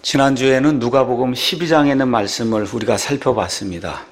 지난주에는 누가복음 12장에 있는 말씀을 우리가 살펴봤습니다.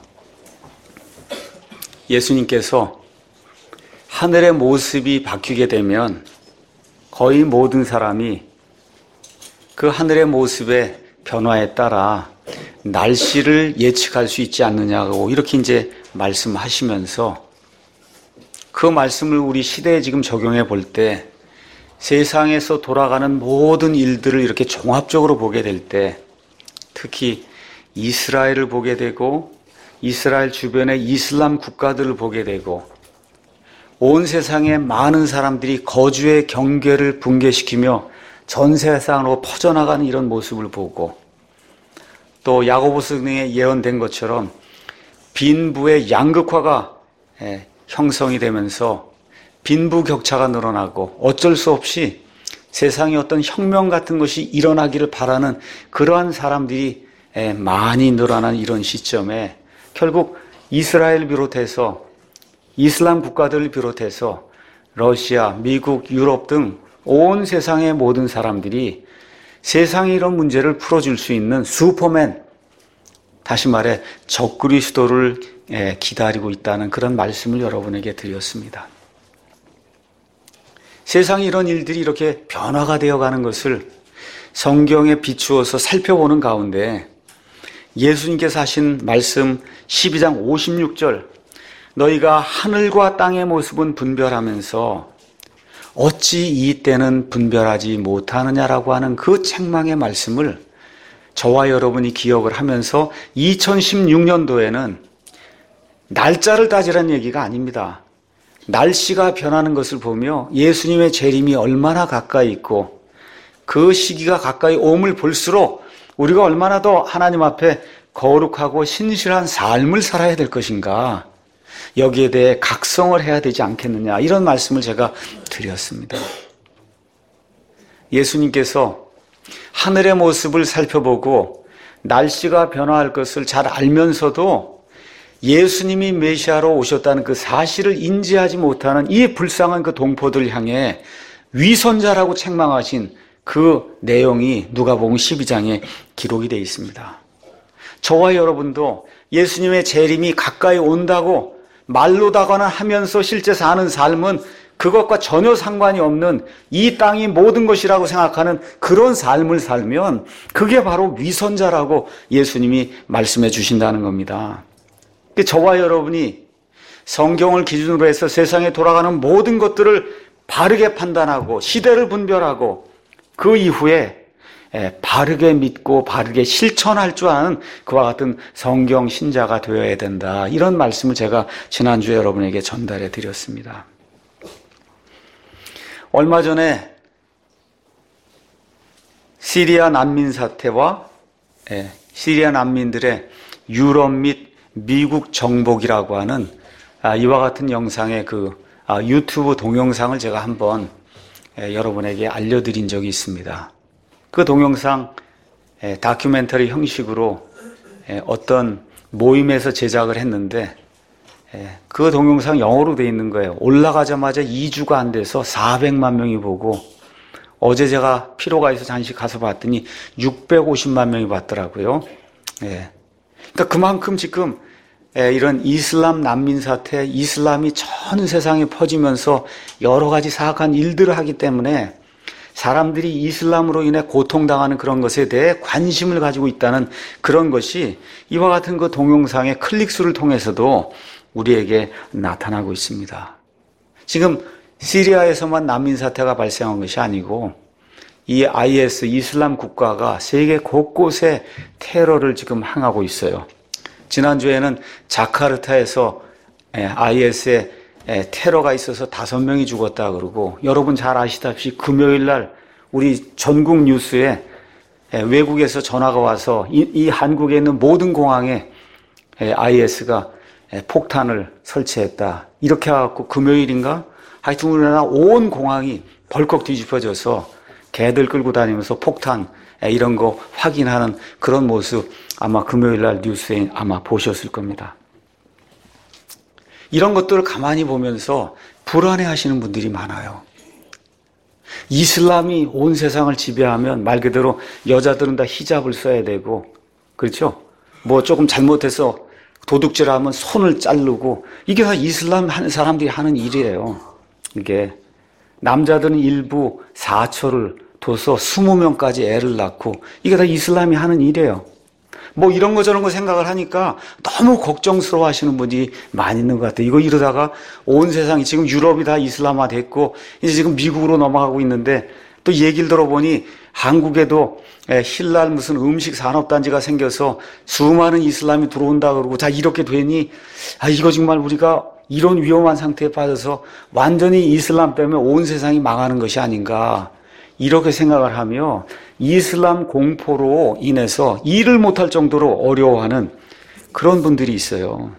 예수님께서 하늘의 모습이 바뀌게 되면 거의 모든 사람이 그 하늘의 모습의 변화에 따라 날씨를 예측할 수 있지 않느냐고 이렇게 이제 말씀하시면서 그 말씀을 우리 시대에 지금 적용해 볼 때 세상에서 돌아가는 모든 일들을 이렇게 종합적으로 보게 될 때 특히 이스라엘을 보게 되고 이스라엘 주변의 이슬람 국가들을 보게 되고 온 세상에 많은 사람들이 거주의 경계를 붕괴시키며 전 세상으로 퍼져나가는 이런 모습을 보고 또 야고보서 등에 예언된 것처럼 빈부의 양극화가 형성이 되면서 빈부격차가 늘어나고 어쩔 수 없이 세상에 어떤 혁명 같은 것이 일어나기를 바라는 그러한 사람들이 많이 늘어나는 이런 시점에 결국 이스라엘 비롯해서 이슬람 국가들을 비롯해서 러시아, 미국, 유럽 등 온 세상의 모든 사람들이 세상의 이런 문제를 풀어줄 수 있는 슈퍼맨, 다시 말해 적그리스도를 기다리고 있다는 그런 말씀을 여러분에게 드렸습니다. 세상에 이런 일들이 이렇게 변화가 되어가는 것을 성경에 비추어서 살펴보는 가운데 예수님께서 하신 말씀 12장 56절 너희가 하늘과 땅의 모습은 분별하면서 어찌 이 때는 분별하지 못하느냐라고 하는 그 책망의 말씀을 저와 여러분이 기억을 하면서 2016년도에는 날짜를 따지라는 얘기가 아닙니다. 날씨가 변하는 것을 보며 예수님의 재림이 얼마나 가까이 있고 그 시기가 가까이 옴을 볼수록 우리가 얼마나 더 하나님 앞에 거룩하고 신실한 삶을 살아야 될 것인가 여기에 대해 각성을 해야 되지 않겠느냐 이런 말씀을 제가 드렸습니다. 예수님께서 하늘의 모습을 살펴보고 날씨가 변화할 것을 잘 알면서도 예수님이 메시아로 오셨다는 그 사실을 인지하지 못하는 이 불쌍한 그 동포들 향해 위선자라고 책망하신 그 내용이 누가복음 12장에 기록이 되어 있습니다. 저와 여러분도 예수님의 재림이 가까이 온다고 말로다거나 하면서 실제 사는 삶은 그것과 전혀 상관이 없는 이 땅이 모든 것이라고 생각하는 그런 삶을 살면 그게 바로 위선자라고 예수님이 말씀해 주신다는 겁니다. 저와 여러분이 성경을 기준으로 해서 세상에 돌아가는 모든 것들을 바르게 판단하고 시대를 분별하고 그 이후에 바르게 믿고 바르게 실천할 줄 아는 그와 같은 성경 신자가 되어야 된다. 이런 말씀을 제가 지난주에 여러분에게 전달해 드렸습니다. 얼마 전에 시리아 난민 사태와 시리아 난민들의 유럽 및 미국 정복이라고 하는 이와 같은 영상의 그 유튜브 동영상을 제가 한번 여러분에게 알려드린 적이 있습니다. 그 동영상 다큐멘터리 형식으로 어떤 모임에서 제작을 했는데 그 동영상 영어로 돼 있는 거예요. 올라가자마자 2주가 안 돼서 400만 명이 보고 어제 제가 피로가 있어서 잠시 가서 봤더니 650만 명이 봤더라고요. 그러니까 그만큼 지금 이런 이슬람 난민 사태, 이슬람이 전 세상에 퍼지면서 여러 가지 사악한 일들을 하기 때문에 사람들이 이슬람으로 인해 고통당하는 그런 것에 대해 관심을 가지고 있다는 그런 것이 이와 같은 그 동영상의 클릭수를 통해서도 우리에게 나타나고 있습니다. 지금 시리아에서만 난민 사태가 발생한 것이 아니고 이 IS 이슬람 국가가 세계 곳곳에 테러를 지금 행하고 있어요. 지난주에는 자카르타에서 IS의 테러가 있어서 5명이 죽었다 그러고 여러분 잘 아시다시피 금요일 날 우리 전국 뉴스에 외국에서 전화가 와서 이 한국에 있는 모든 공항에 IS가 폭탄을 설치했다. 이렇게 해갖고 금요일인가? 하여튼 우리나라 온 공항이 벌컥 뒤집어져서 개들 끌고 다니면서 폭탄 이런 거 확인하는 그런 모습 아마 금요일 날 뉴스에 아마 보셨을 겁니다. 이런 것들을 가만히 보면서 불안해 하시는 분들이 많아요. 이슬람이 온 세상을 지배하면 말 그대로 여자들은 다 히잡을 써야 되고, 그렇죠? 뭐 조금 잘못해서 도둑질하면 손을 자르고, 이게 다 이슬람 하는 사람들이 하는 일이에요. 이게 남자들은 일부 사처를 둬서 20명까지 애를 낳고, 이게 다 이슬람이 하는 일이에요. 뭐 이런 거 저런 거 생각을 하니까 너무 걱정스러워 하시는 분이 많이 있는 것 같아요. 이거 이러다가 온 세상이 지금 유럽이 다 이슬람화 됐고 이제 지금 미국으로 넘어가고 있는데, 또 얘기를 들어보니 한국에도 힐랄 무슨 음식 산업단지가 생겨서 수많은 이슬람이 들어온다 그러고, 자 이렇게 되니 이거 정말 우리가 이런 위험한 상태에 빠져서 완전히 이슬람 때문에 온 세상이 망하는 것이 아닌가, 이렇게 생각을 하며 이슬람 공포로 인해서 일을 못할 정도로 어려워하는 그런 분들이 있어요.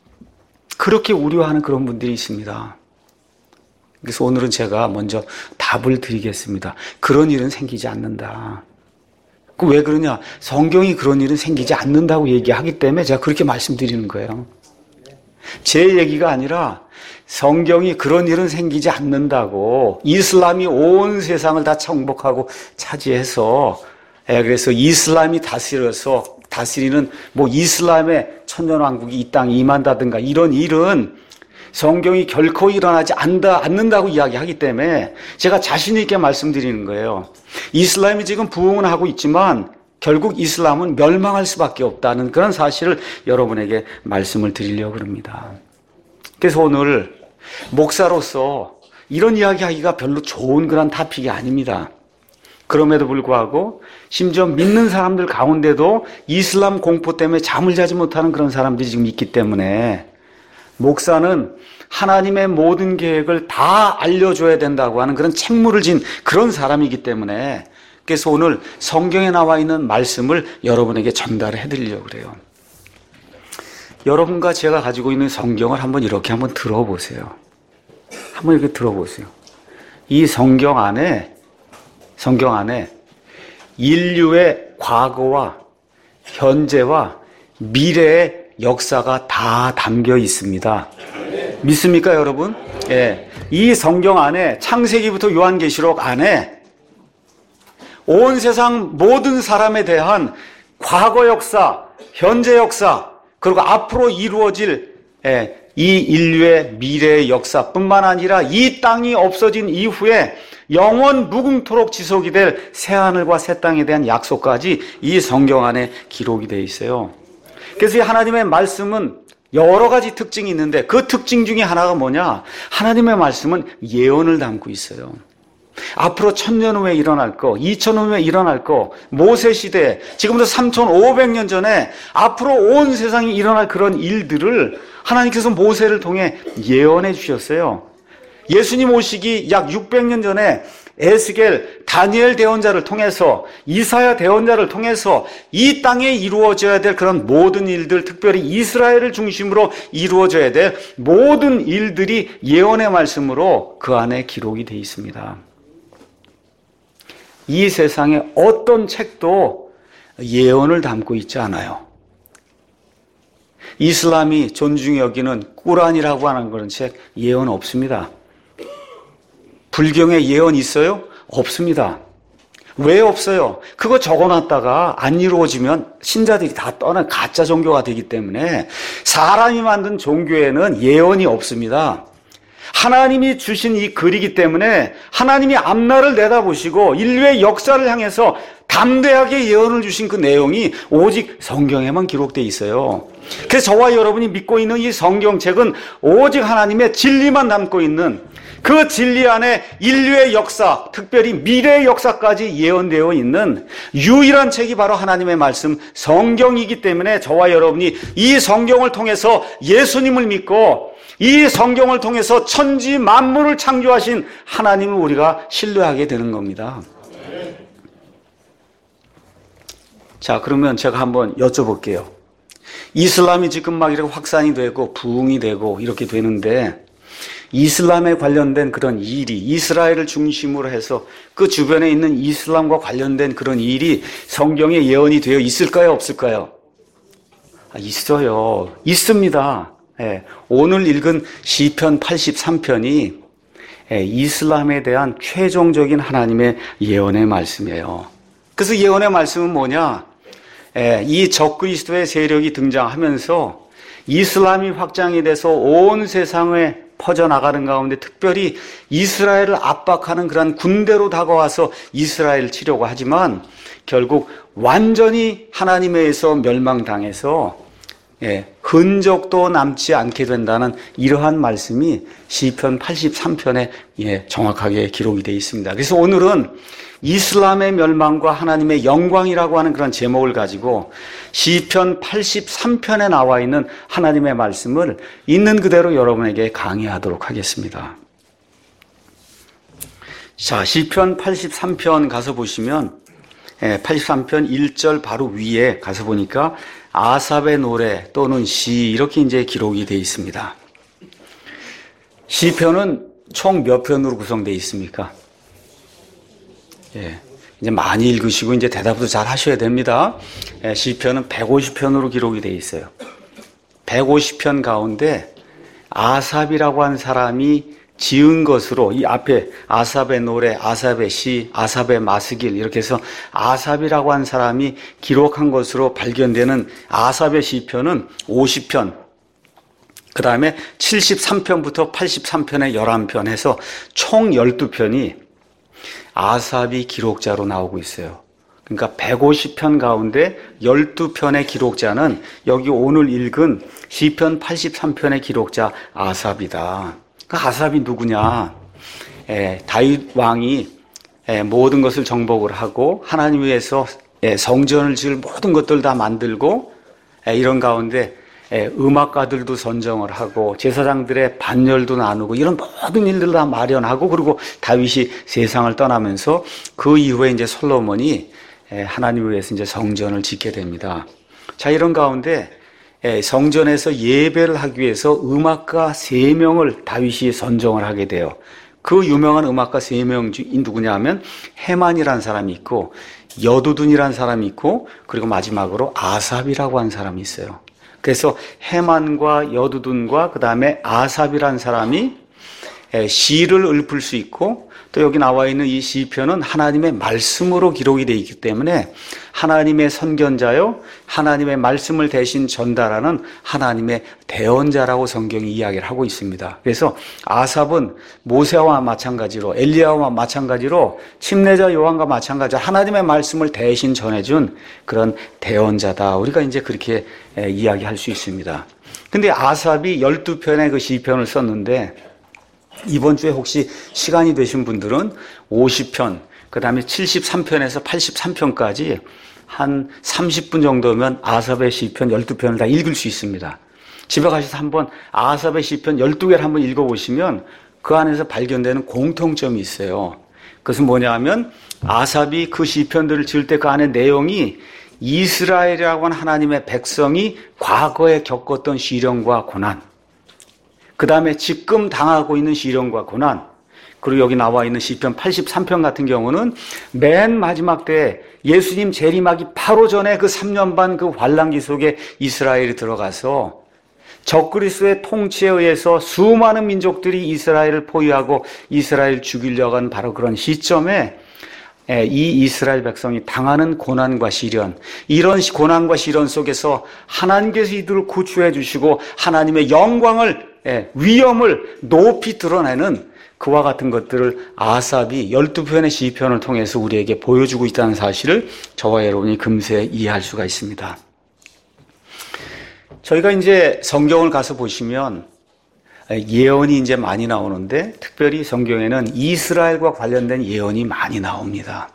그렇게 우려하는 그런 분들이 있습니다. 그래서 오늘은 제가 먼저 답을 드리겠습니다. 그런 일은 생기지 않는다. 왜 그러냐? 성경이 그런 일은 생기지 않는다고 얘기하기 때문에 제가 그렇게 말씀드리는 거예요. 제 얘기가 아니라 성경이 그런 일은 생기지 않는다고, 이슬람이 온 세상을 다 정복하고 차지해서, 그래서 이슬람이 다스리는 뭐 이슬람의 천년왕국이 이 땅에 임한다든가 이런 일은 성경이 결코 일어나지 않는다고 이야기하기 때문에 제가 자신 있게 말씀드리는 거예요. 이슬람이 지금 부흥은 하고 있지만 결국 이슬람은 멸망할 수밖에 없다는 그런 사실을 여러분에게 말씀을 드리려고 합니다. 그래서 오늘 목사로서 이런 이야기하기가 별로 좋은 그런 토픽이 아닙니다. 그럼에도 불구하고 심지어 믿는 사람들 가운데도 이슬람 공포 때문에 잠을 자지 못하는 그런 사람들이 지금 있기 때문에, 목사는 하나님의 모든 계획을 다 알려줘야 된다고 하는 그런 책무를 진 그런 사람이기 때문에, 그래서 오늘 성경에 나와 있는 말씀을 여러분에게 전달해 드리려고 그래요. 여러분과 제가 가지고 있는 성경을 이렇게 한번 들어보세요. 한번 이렇게 들어보세요. 이 성경 안에 인류의 과거와 현재와 미래의 역사가 다 담겨 있습니다. 믿습니까, 여러분? 예. 이 성경 안에 창세기부터 요한계시록 안에 온 세상 모든 사람에 대한 과거 역사, 현재 역사, 그리고 앞으로 이루어질 이 인류의 미래의 역사뿐만 아니라 이 땅이 없어진 이후에 영원 무궁토록 지속이 될 새하늘과 새 땅에 대한 약속까지 이 성경 안에 기록이 되어 있어요. 그래서 이 하나님의 말씀은 여러 가지 특징이 있는데, 그 특징 중에 하나가 뭐냐? 하나님의 말씀은 예언을 담고 있어요. 앞으로 1000년 후에 일어날 거, 2000년 후에 일어날 거, 모세 시대, 지금부터 3500년 전에 앞으로 온 세상에 일어날 그런 일들을 하나님께서 모세를 통해 예언해 주셨어요. 예수님 오시기 약 600년 전에 에스겔, 다니엘 대언자를 통해서, 이사야 대언자를 통해서 이 땅에 이루어져야 될 그런 모든 일들, 특별히 이스라엘을 중심으로 이루어져야 될 모든 일들이 예언의 말씀으로 그 안에 기록이 되어 있습니다. 이 세상에 어떤 책도 예언을 담고 있지 않아요. 이슬람이 존중히 여기는 꾸란이라고 하는 그런 책 예언 없습니다. 불경에 예언 있어요? 없습니다. 왜 없어요? 그거 적어놨다가 안 이루어지면 신자들이 다 떠나 가짜 종교가 되기 때문에 사람이 만든 종교에는 예언이 없습니다. 하나님이 주신 이 글이기 때문에 하나님이 앞날을 내다보시고 인류의 역사를 향해서 담대하게 예언을 주신 그 내용이 오직 성경에만 기록되어 있어요. 그래서 저와 여러분이 믿고 있는 이 성경책은 오직 하나님의 진리만 담고 있는, 그 진리 안에 인류의 역사, 특별히 미래의 역사까지 예언되어 있는 유일한 책이 바로 하나님의 말씀 성경이기 때문에 저와 여러분이 이 성경을 통해서 예수님을 믿고 이 성경을 통해서 천지 만물을 창조하신 하나님을 우리가 신뢰하게 되는 겁니다. 자, 그러면 제가 한번 여쭤볼게요. 이슬람이 지금 막 이렇게 확산이 되고 부흥이 되고 이렇게 되는데, 이슬람에 관련된 그런 일이, 이스라엘을 중심으로 해서 그 주변에 있는 이슬람과 관련된 그런 일이 성경에 예언이 되어 있을까요, 없을까요? 있어요. 있습니다. 오늘 읽은 시편 83편이 이슬람에 대한 최종적인 하나님의 예언의 말씀이에요. 그래서 예언의 말씀은 뭐냐? 이 적그리스도의 세력이 등장하면서 이슬람이 확장이 돼서 온 세상에 퍼져나가는 가운데 특별히 이스라엘을 압박하는 그런 군대로 다가와서 이스라엘을 치려고 하지만 결국 완전히 하나님에 의해서 멸망당해서 흔적도 남지 않게 된다는 이러한 말씀이 시편 83편에 정확하게 기록이 되어 있습니다. 그래서 오늘은 이슬람의 멸망과 하나님의 영광이라고 하는 그런 제목을 가지고 시편 83편에 나와 있는 하나님의 말씀을 있는 그대로 여러분에게 강의하도록 하겠습니다. 자, 시편 83편 가서 보시면 83편 1절 바로 위에 가서 보니까 아삽의 노래 또는 시 이렇게 이제 기록이 되어 있습니다. 시편은 총 몇 편으로 구성되어 있습니까? 이제 많이 읽으시고 이제 대답도 잘 하셔야 됩니다. 시편은 150편으로 기록이 되어 있어요. 150편 가운데 아삽이라고 한 사람이 지은 것으로 이 앞에 아삽의 노래, 아삽의 시, 아삽의 마스길 이렇게 해서 아삽이라고 한 사람이 기록한 것으로 발견되는 아삽의 시편은 50편, 그 다음에 73편부터 83편에 11편 해서 총 12편이 아삽이 기록자로 나오고 있어요. 그러니까 150편 가운데 12편의 기록자는 여기 오늘 읽은 시편 83편의 기록자 아삽이다. 그 아삽이 누구냐? 다윗 왕이 모든 것을 정복을 하고 하나님 위해서 성전을 지을 모든 것들 다 만들고 이런 가운데 음악가들도 선정을 하고 제사장들의 반열도 나누고 이런 모든 일들을 다 마련하고 그리고 다윗이 세상을 떠나면서 그 이후에 이제 솔로몬이 하나님 위해서 이제 성전을 짓게 됩니다. 자, 이런 가운데 성전에서 예배를 하기 위해서 음악가 3명을 다윗이 선정을 하게 돼요. 그 유명한 음악가 3명이 누구냐 하면 헤만이라는 사람이 있고 여두둔이라는 사람이 있고 그리고 마지막으로 아삽이라고 하는 사람이 있어요. 그래서 헤만과 여두둔과 그 다음에 아삽이라는 사람이 시를 읊을 수 있고 또 여기 나와 있는 이 시편은 하나님의 말씀으로 기록이 되어 있기 때문에 하나님의 선견자요 하나님의 말씀을 대신 전달하는 하나님의 대언자라고 성경이 이야기를 하고 있습니다. 그래서 아삽은 모세와 마찬가지로 엘리야와 마찬가지로 침례자 요한과 마찬가지로 하나님의 말씀을 대신 전해준 그런 대언자다. 우리가 이제 그렇게 이야기할 수 있습니다. 근데 아삽이 12편의 그 시편을 썼는데 이번 주에 혹시 시간이 되신 분들은 50편, 그 다음에 73편에서 83편까지 한 30분 정도면 아삽의 시편 12편을 다 읽을 수 있습니다. 집에 가셔서 한번 아삽의 시편 12개를 한번 읽어보시면 그 안에서 발견되는 공통점이 있어요. 그것은 뭐냐 하면 아삽이 그 시편들을 지을 때 그 안에 내용이 이스라엘이라고 하는 하나님의 백성이 과거에 겪었던 시련과 고난, 그 다음에 지금 당하고 있는 시련과 고난, 그리고 여기 나와 있는 시편 83편 같은 경우는 맨 마지막 때 예수님 재림하기 바로 전에 그 3년 반 그 환란기 속에 이스라엘이 들어가서 적그리스도의 통치에 의해서 수많은 민족들이 이스라엘을 포위하고 이스라엘을 죽이려고 하는 바로 그런 시점에 이 이스라엘 백성이 당하는 고난과 시련, 이런 고난과 시련 속에서 하나님께서 이들을 구출해 주시고 하나님의 영광을, 위엄을 높이 드러내는 그와 같은 것들을 아삽이 12편의 시편을 통해서 우리에게 보여주고 있다는 사실을 저와 여러분이 금세 이해할 수가 있습니다. 저희가 이제 성경을 가서 보시면 예언이 이제 많이 나오는데 특별히 성경에는 이스라엘과 관련된 예언이 많이 나옵니다.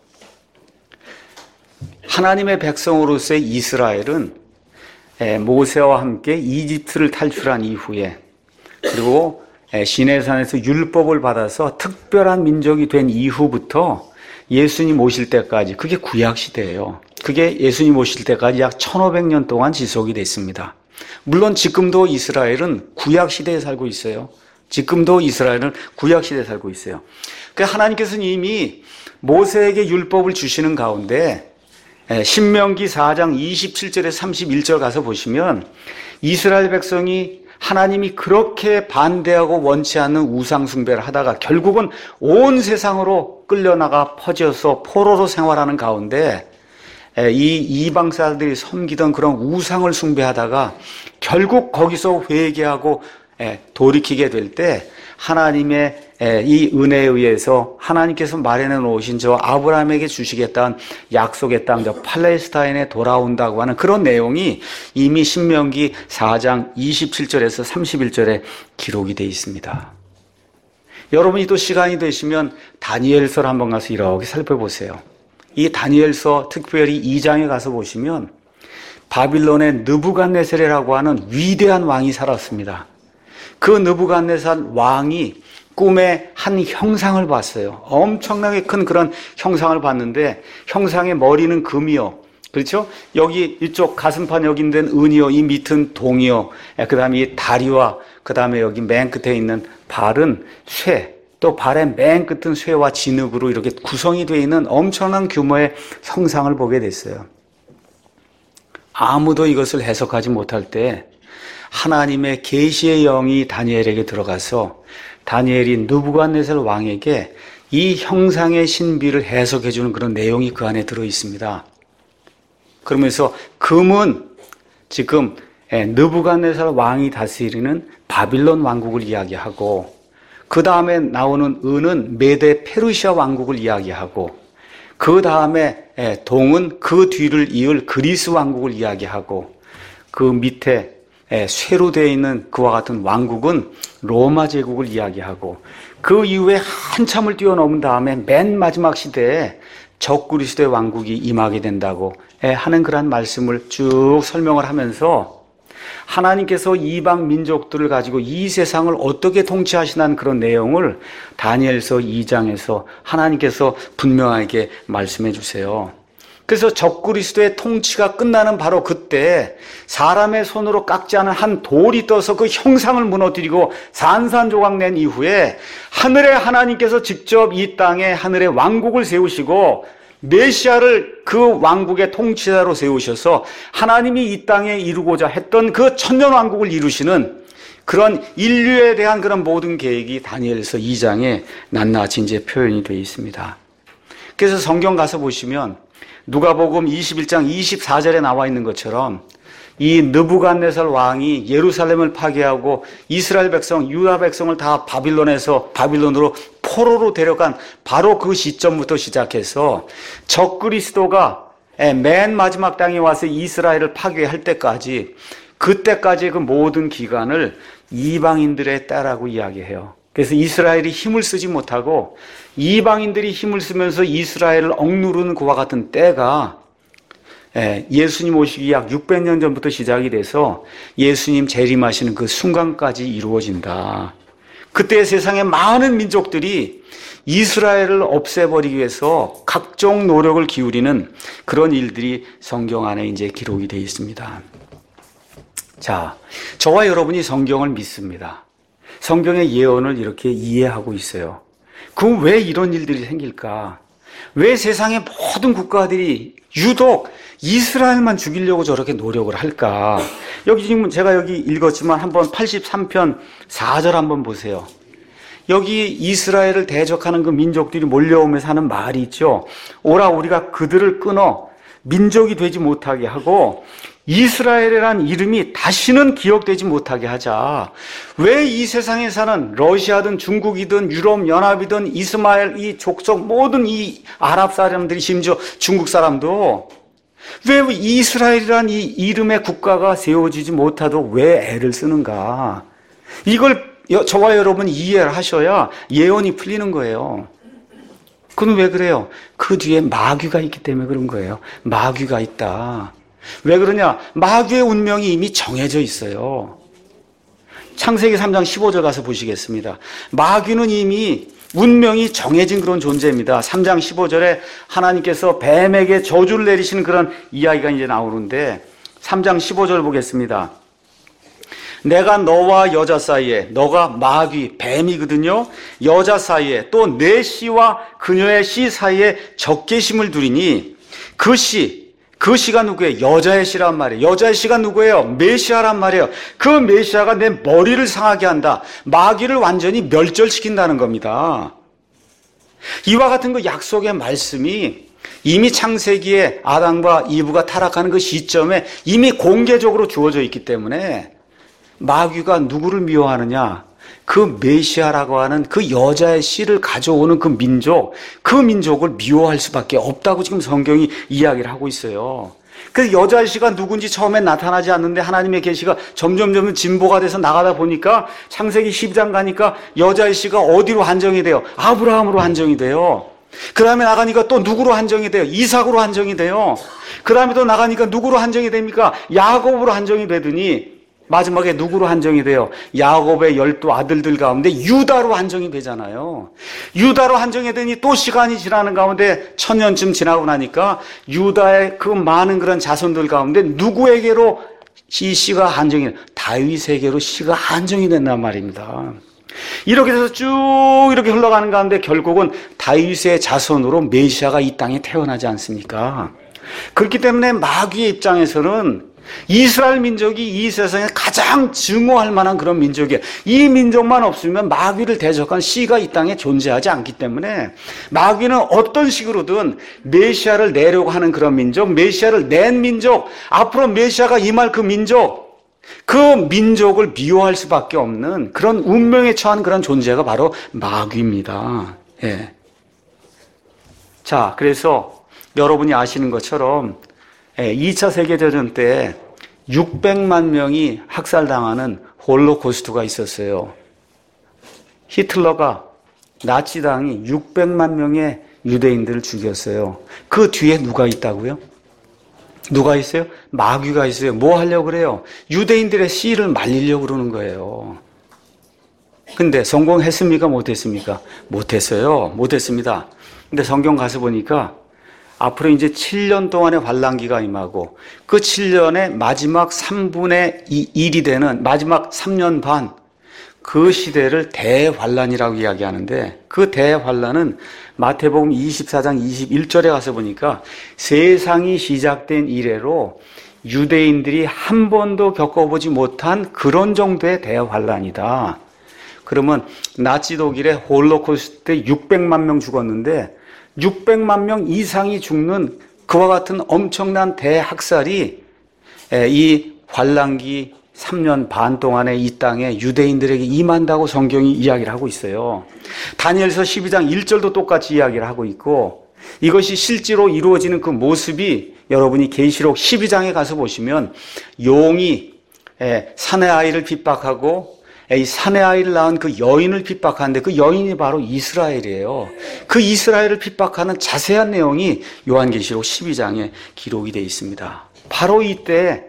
하나님의 백성으로서의 이스라엘은 모세와 함께 이집트를 탈출한 이후에 그리고 시내산에서 율법을 받아서 특별한 민족이 된 이후부터 예수님 오실 때까지, 그게 구약시대예요. 그게 예수님 오실 때까지 약 1500년 동안 지속이 됐습니다. 물론 지금도 이스라엘은 구약시대에 살고 있어요. 지금도 이스라엘은 구약시대에 살고 있어요. 그러니까 하나님께서는 이미 모세에게 율법을 주시는 가운데 신명기 4장 27절에서 31절 가서 보시면 이스라엘 백성이 하나님이 그렇게 반대하고 원치 않는 우상 숭배를 하다가 결국은 온 세상으로 끌려나가 퍼져서 포로로 생활하는 가운데 이 이방사들이 섬기던 그런 우상을 숭배하다가 결국 거기서 회개하고 돌이키게 될 때 하나님의 이 은혜에 의해서 하나님께서 마련해 놓으신 저 아브라함에게 주시겠다는 약속의 땅, 저 팔레스타인에 돌아온다고 하는 그런 내용이 이미 신명기 4장 27절에서 31절에 기록이 되어 있습니다. 여러분이 또 시간이 되시면 다니엘서를 한번 가서 이렇게 살펴보세요. 이 다니엘서 특별히 2장에 가서 보시면 바빌론의 느부갓네살이라고 하는 위대한 왕이 살았습니다. 그 느부갓네살 왕이 꿈에 한 형상을 봤어요. 엄청나게 큰 그런 형상을 봤는데 형상의 머리는 금이요. 그렇죠? 여기 이쪽 가슴판 여기 있는 은이요. 이 밑은 동이요. 그 다음에 이 다리와 그 다음에 여기 맨 끝에 있는 발은 쇠. 또 발의 맨 끝은 쇠와 진흙으로 이렇게 구성이 되어 있는 엄청난 규모의 형상을 보게 됐어요. 아무도 이것을 해석하지 못할 때 하나님의 계시의 영이 다니엘에게 들어가서 다니엘이 느부갓네살 왕에게 이 형상의 신비를 해석해 주는 그런 내용이 그 안에 들어 있습니다. 그러면서 금은 지금 느부갓네살 왕이 다스리는 바빌론 왕국을 이야기하고 그 다음에 나오는 은은 메데 페르시아 왕국을 이야기하고 그 다음에 동은 그 뒤를 이을 그리스 왕국을 이야기하고 그 밑에 쇠로 되어 있는 그와 같은 왕국은 로마 제국을 이야기하고 그 이후에 한참을 뛰어넘은 다음에 맨 마지막 시대에 적그리스도의 왕국이 임하게 된다고 하는 그런 말씀을 쭉 설명을 하면서 하나님께서 이방 민족들을 가지고 이 세상을 어떻게 통치하시는 그런 내용을 다니엘서 2장에서 하나님께서 분명하게 말씀해 주세요. 그래서 적그리스도의 통치가 끝나는 바로 그때 사람의 손으로 깎지 않은 한 돌이 떠서 그 형상을 무너뜨리고 산산조각 낸 이후에 하늘의 하나님께서 직접 이 땅에 하늘의 왕국을 세우시고 메시아를 그 왕국의 통치자로 세우셔서 하나님이 이 땅에 이루고자 했던 그 천년왕국을 이루시는 그런 인류에 대한 그런 모든 계획이 다니엘서 2장에 낱낱이 이제 표현이 되어 있습니다. 그래서 성경 가서 보시면 누가복음 21장 24절에 나와 있는 것처럼 이 느부갓네살 왕이 예루살렘을 파괴하고 이스라엘 백성, 유다 백성을 다 바빌론으로 포로로 데려간 바로 그 시점부터 시작해서 적그리스도가 맨 마지막 땅에 와서 이스라엘을 파괴할 때까지 그때까지의 그 모든 기간을 이방인들의 때라고 이야기해요. 그래서 이스라엘이 힘을 쓰지 못하고 이방인들이 힘을 쓰면서 이스라엘을 억누르는 그와 같은 때가 예수님 오시기 약 600년 전부터 시작이 돼서 예수님 재림하시는 그 순간까지 이루어진다. 그때 세상의 많은 민족들이 이스라엘을 없애버리기 위해서 각종 노력을 기울이는 그런 일들이 성경 안에 이제 기록이 되어 있습니다. 자, 저와 여러분이 성경을 믿습니다. 성경의 예언을 이렇게 이해하고 있어요. 그럼 왜 이런 일들이 생길까? 왜 세상의 모든 국가들이 유독 이스라엘만 죽이려고 저렇게 노력을 할까? 여기 지금 제가 여기 읽었지만 한번 83편 4절 한번 보세요. 여기 이스라엘을 대적하는 그 민족들이 몰려오면서 하는 말이 있죠. 오라 우리가 그들을 끊어 민족이 되지 못하게 하고 이스라엘이란 이름이 다시는 기억되지 못하게 하자. 왜 이 세상에 사는 러시아든 중국이든 유럽연합이든 이스마엘 이 족속 모든 이 아랍 사람들이 심지어 중국 사람도 왜 이스라엘이란 이 이름의 국가가 세워지지 못하도록 왜 애를 쓰는가? 이걸 저와 여러분이 이해를 하셔야 예언이 풀리는 거예요. 그건 왜 그래요? 그 뒤에 마귀가 있기 때문에 그런 거예요. 마귀가 있다. 왜 그러냐? 마귀의 운명이 이미 정해져 있어요. 창세기 3장 15절 가서 보시겠습니다. 마귀는 이미 운명이 정해진 그런 존재입니다. 3장 15절에 하나님께서 뱀에게 저주를 내리시는 그런 이야기가 이제 나오는데 3장 15절 보겠습니다. 내가 너와 여자 사이에, 너가 마귀, 뱀이거든요. 여자 사이에 또 내 씨와 그녀의 씨 사이에 적개심을 두리니 그 씨, 그 씨가 누구예요? 여자의 씨란 말이에요. 여자의 씨가 누구예요? 메시아란 말이에요. 그 메시아가 내 머리를 상하게 한다. 마귀를 완전히 멸절시킨다는 겁니다. 이와 같은 그 약속의 말씀이 이미 창세기에 아담과 이브가 타락하는 그 시점에 이미 공개적으로 주어져 있기 때문에 마귀가 누구를 미워하느냐? 그 메시아라고 하는 그 여자의 씨를 가져오는 그 민족을 미워할 수밖에 없다고 지금 성경이 이야기를 하고 있어요. 그 여자의 씨가 누군지 처음엔 나타나지 않는데 하나님의 계시가 점점 진보가 돼서 나가다 보니까 창세기 12장 가니까 여자의 씨가 어디로 한정이 돼요? 아브라함으로 한정이 돼요. 그 다음에 나가니까 또 누구로 한정이 돼요? 이삭으로 한정이 돼요. 그 다음에 또 나가니까 누구로 한정이 됩니까? 야곱으로 한정이 되더니 마지막에 누구로 한정이 돼요? 야곱의 12 아들들 가운데 유다로 한정이 되잖아요. 유다로 한정이 되니 또 시간이 지나는 가운데 1000년쯤 지나고 나니까 유다의 그 많은 그런 자손들 가운데 누구에게로 이 씨가 한정이 돼요? 다윗에게로 씨가 한정이 된단 말입니다. 이렇게 해서 쭉 이렇게 흘러가는 가운데 결국은 다윗의 자손으로 메시아가 이 땅에 태어나지 않습니까? 그렇기 때문에 마귀의 입장에서는 이스라엘 민족이 이 세상에 가장 증오할 만한 그런 민족이에요. 이 민족만 없으면 마귀를 대적한 씨가 이 땅에 존재하지 않기 때문에 마귀는 어떤 식으로든 메시아를 내려고 하는 그런 민족, 메시아를 낸 민족, 앞으로 메시아가 임할 그 민족을 미워할 수밖에 없는 그런 운명에 처한 그런 존재가 바로 마귀입니다. 예. 자, 그래서 여러분이 아시는 것처럼 2차 세계대전 때 600만 명이 학살당하는 홀로코스트가 있었어요. 히틀러가 나치당이 600만 명의 유대인들을 죽였어요. 그 뒤에 누가 있다고요? 누가 있어요? 마귀가 있어요. 뭐 하려고 그래요? 유대인들의 씨를 말리려고 그러는 거예요. 근데 성공했습니까? 못했습니까? 못했어요. 못했습니다. 근데 성경 가서 보니까 앞으로 이제 7년 동안의 환란기가 임하고 그 7년의 마지막 3분의 1이 되는 마지막 3년 반, 그 시대를 대환란이라고 이야기하는데 그 대환란은 마태복음 24장 21절에 가서 보니까 세상이 시작된 이래로 유대인들이 한 번도 겪어보지 못한 그런 정도의 대환란이다. 그러면 나치 독일의 홀로코스트 때 600만 명 죽었는데 600만 명 이상이 죽는 그와 같은 엄청난 대학살이 이 환란기 3년 반 동안에 이 땅에 유대인들에게 임한다고 성경이 이야기를 하고 있어요. 다니엘서 12장 1절도 똑같이 이야기를 하고 있고 이것이 실제로 이루어지는 그 모습이 여러분이 계시록 12장에 가서 보시면 용이 사내 아이를 핍박하고 이 사내 아이를 낳은 그 여인을 핍박하는데 그 여인이 바로 이스라엘이에요. 그 이스라엘을 핍박하는 자세한 내용이 요한계시록 12장에 기록이 되어 있습니다. 바로 이때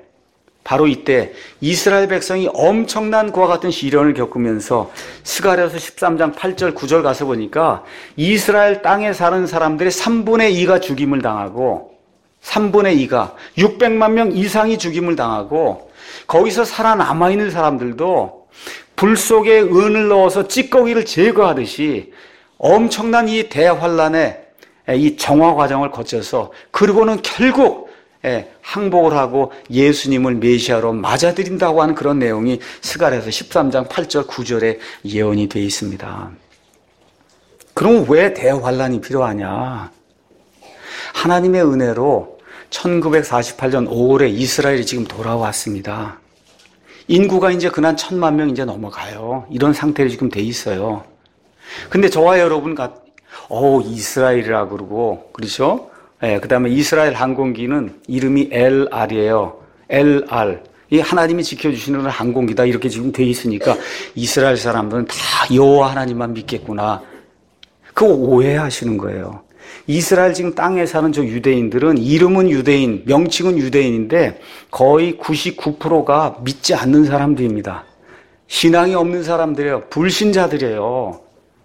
이스라엘 백성이 엄청난 그와 같은 시련을 겪으면서 스가랴서 13장 8절 9절 가서 보니까 이스라엘 땅에 사는 사람들의 3분의 2가 죽임을 당하고 3분의 2가 600만 명 이상이 죽임을 당하고 거기서 살아남아 있는 사람들도 불 속에 은을 넣어서 찌꺼기를 제거하듯이 엄청난 이 대환란의 이 정화 과정을 거쳐서 그리고는 결국 항복을 하고 예수님을 메시아로 맞아들인다고 하는 그런 내용이 스가랴서 13장 8절 9절에 예언이 되어 있습니다. 그럼 왜 대환란이 필요하냐? 하나님의 은혜로 1948년 5월에 이스라엘이 지금 돌아왔습니다. 인구가 이제 그난 1000만 명 이제 넘어가요. 이런 상태로 지금 돼 있어요. 근데 저와 여러분 이스라엘이라 그러고, 그렇죠? 그 다음에 이스라엘 항공기는 이름이 LR이에요. LR. 이 하나님이 지켜주시는 항공기다. 이렇게 지금 돼 있으니까 이스라엘 사람들은 다 여호와 하나님만 믿겠구나. 그거 오해하시는 거예요. 이스라엘 지금 땅에 사는 저 유대인들은 이름은 유대인, 명칭은 유대인인데 거의 99%가 믿지 않는 사람들입니다. 신앙이 없는 사람들이에요. 불신자들이에요.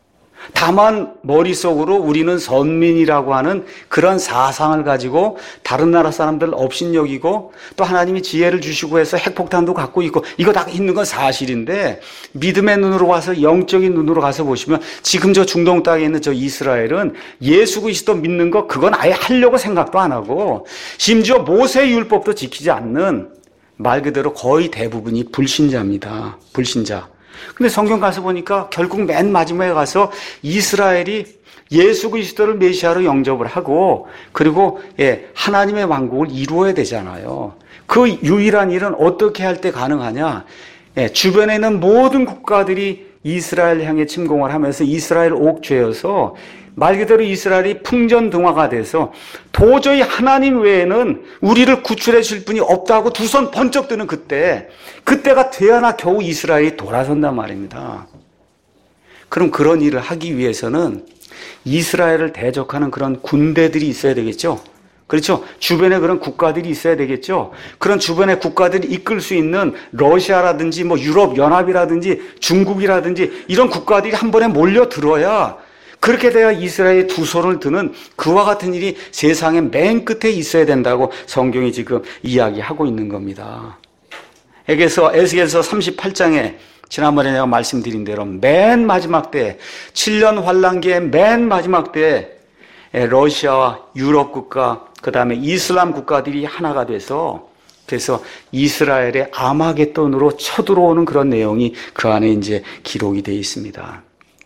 다만 머릿속으로 우리는 선민이라고 하는 그런 사상을 가지고 다른 나라 사람들 업신여기고 또 하나님이 지혜를 주시고 해서 핵폭탄도 갖고 있고 이거 다 있는 건 사실인데 믿음의 눈으로 와서 영적인 눈으로 가서 보시면 지금 저 중동 땅에 있는 저 이스라엘은 예수 그리스도 믿는 거 그건 아예 하려고 생각도 안 하고 심지어 모세의 율법도 지키지 않는 말 그대로 거의 대부분이 불신자입니다. 불신자. 근데 성경 가서 보니까 결국 맨 마지막에 가서 이스라엘이 예수 그리스도를 메시아로 영접을 하고 그리고 하나님의 왕국을 이루어야 되잖아요. 그 유일한 일은 어떻게 할 때 가능하냐? 주변에 있는 모든 국가들이 이스라엘 향해 침공을 하면서 이스라엘 옥죄어서 말 그대로 이스라엘이 풍전등화가 돼서 도저히 하나님 외에는 우리를 구출해 줄 분이 없다고 두 손 번쩍 드는 그때가 돼야나 겨우 이스라엘이 돌아선단 말입니다. 그럼 그런 일을 하기 위해서는 이스라엘을 대적하는 그런 군대들이 있어야 되겠죠. 그렇죠. 주변에 그런 국가들이 있어야 되겠죠. 그런 주변의 국가들이 이끌 수 있는 러시아라든지 뭐 유럽 연합이라든지 중국이라든지 이런 국가들이 한 번에 몰려들어야 그렇게 돼야 이스라엘이 두 손을 드는 그와 같은 일이 세상의 맨 끝에 있어야 된다고 성경이 지금 이야기하고 있는 겁니다. 에스겔서 38장에 지난번에 내가 말씀드린 대로 맨 마지막 때 7년 환란기의 맨 마지막 때에 러시아와 유럽 국가 그 다음에 이슬람 국가들이 하나가 돼서 그래서 이스라엘의 아마겟돈으로 쳐들어오는 그런 내용이 그 안에 이제 기록이 되어 있습니다.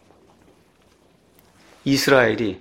이스라엘이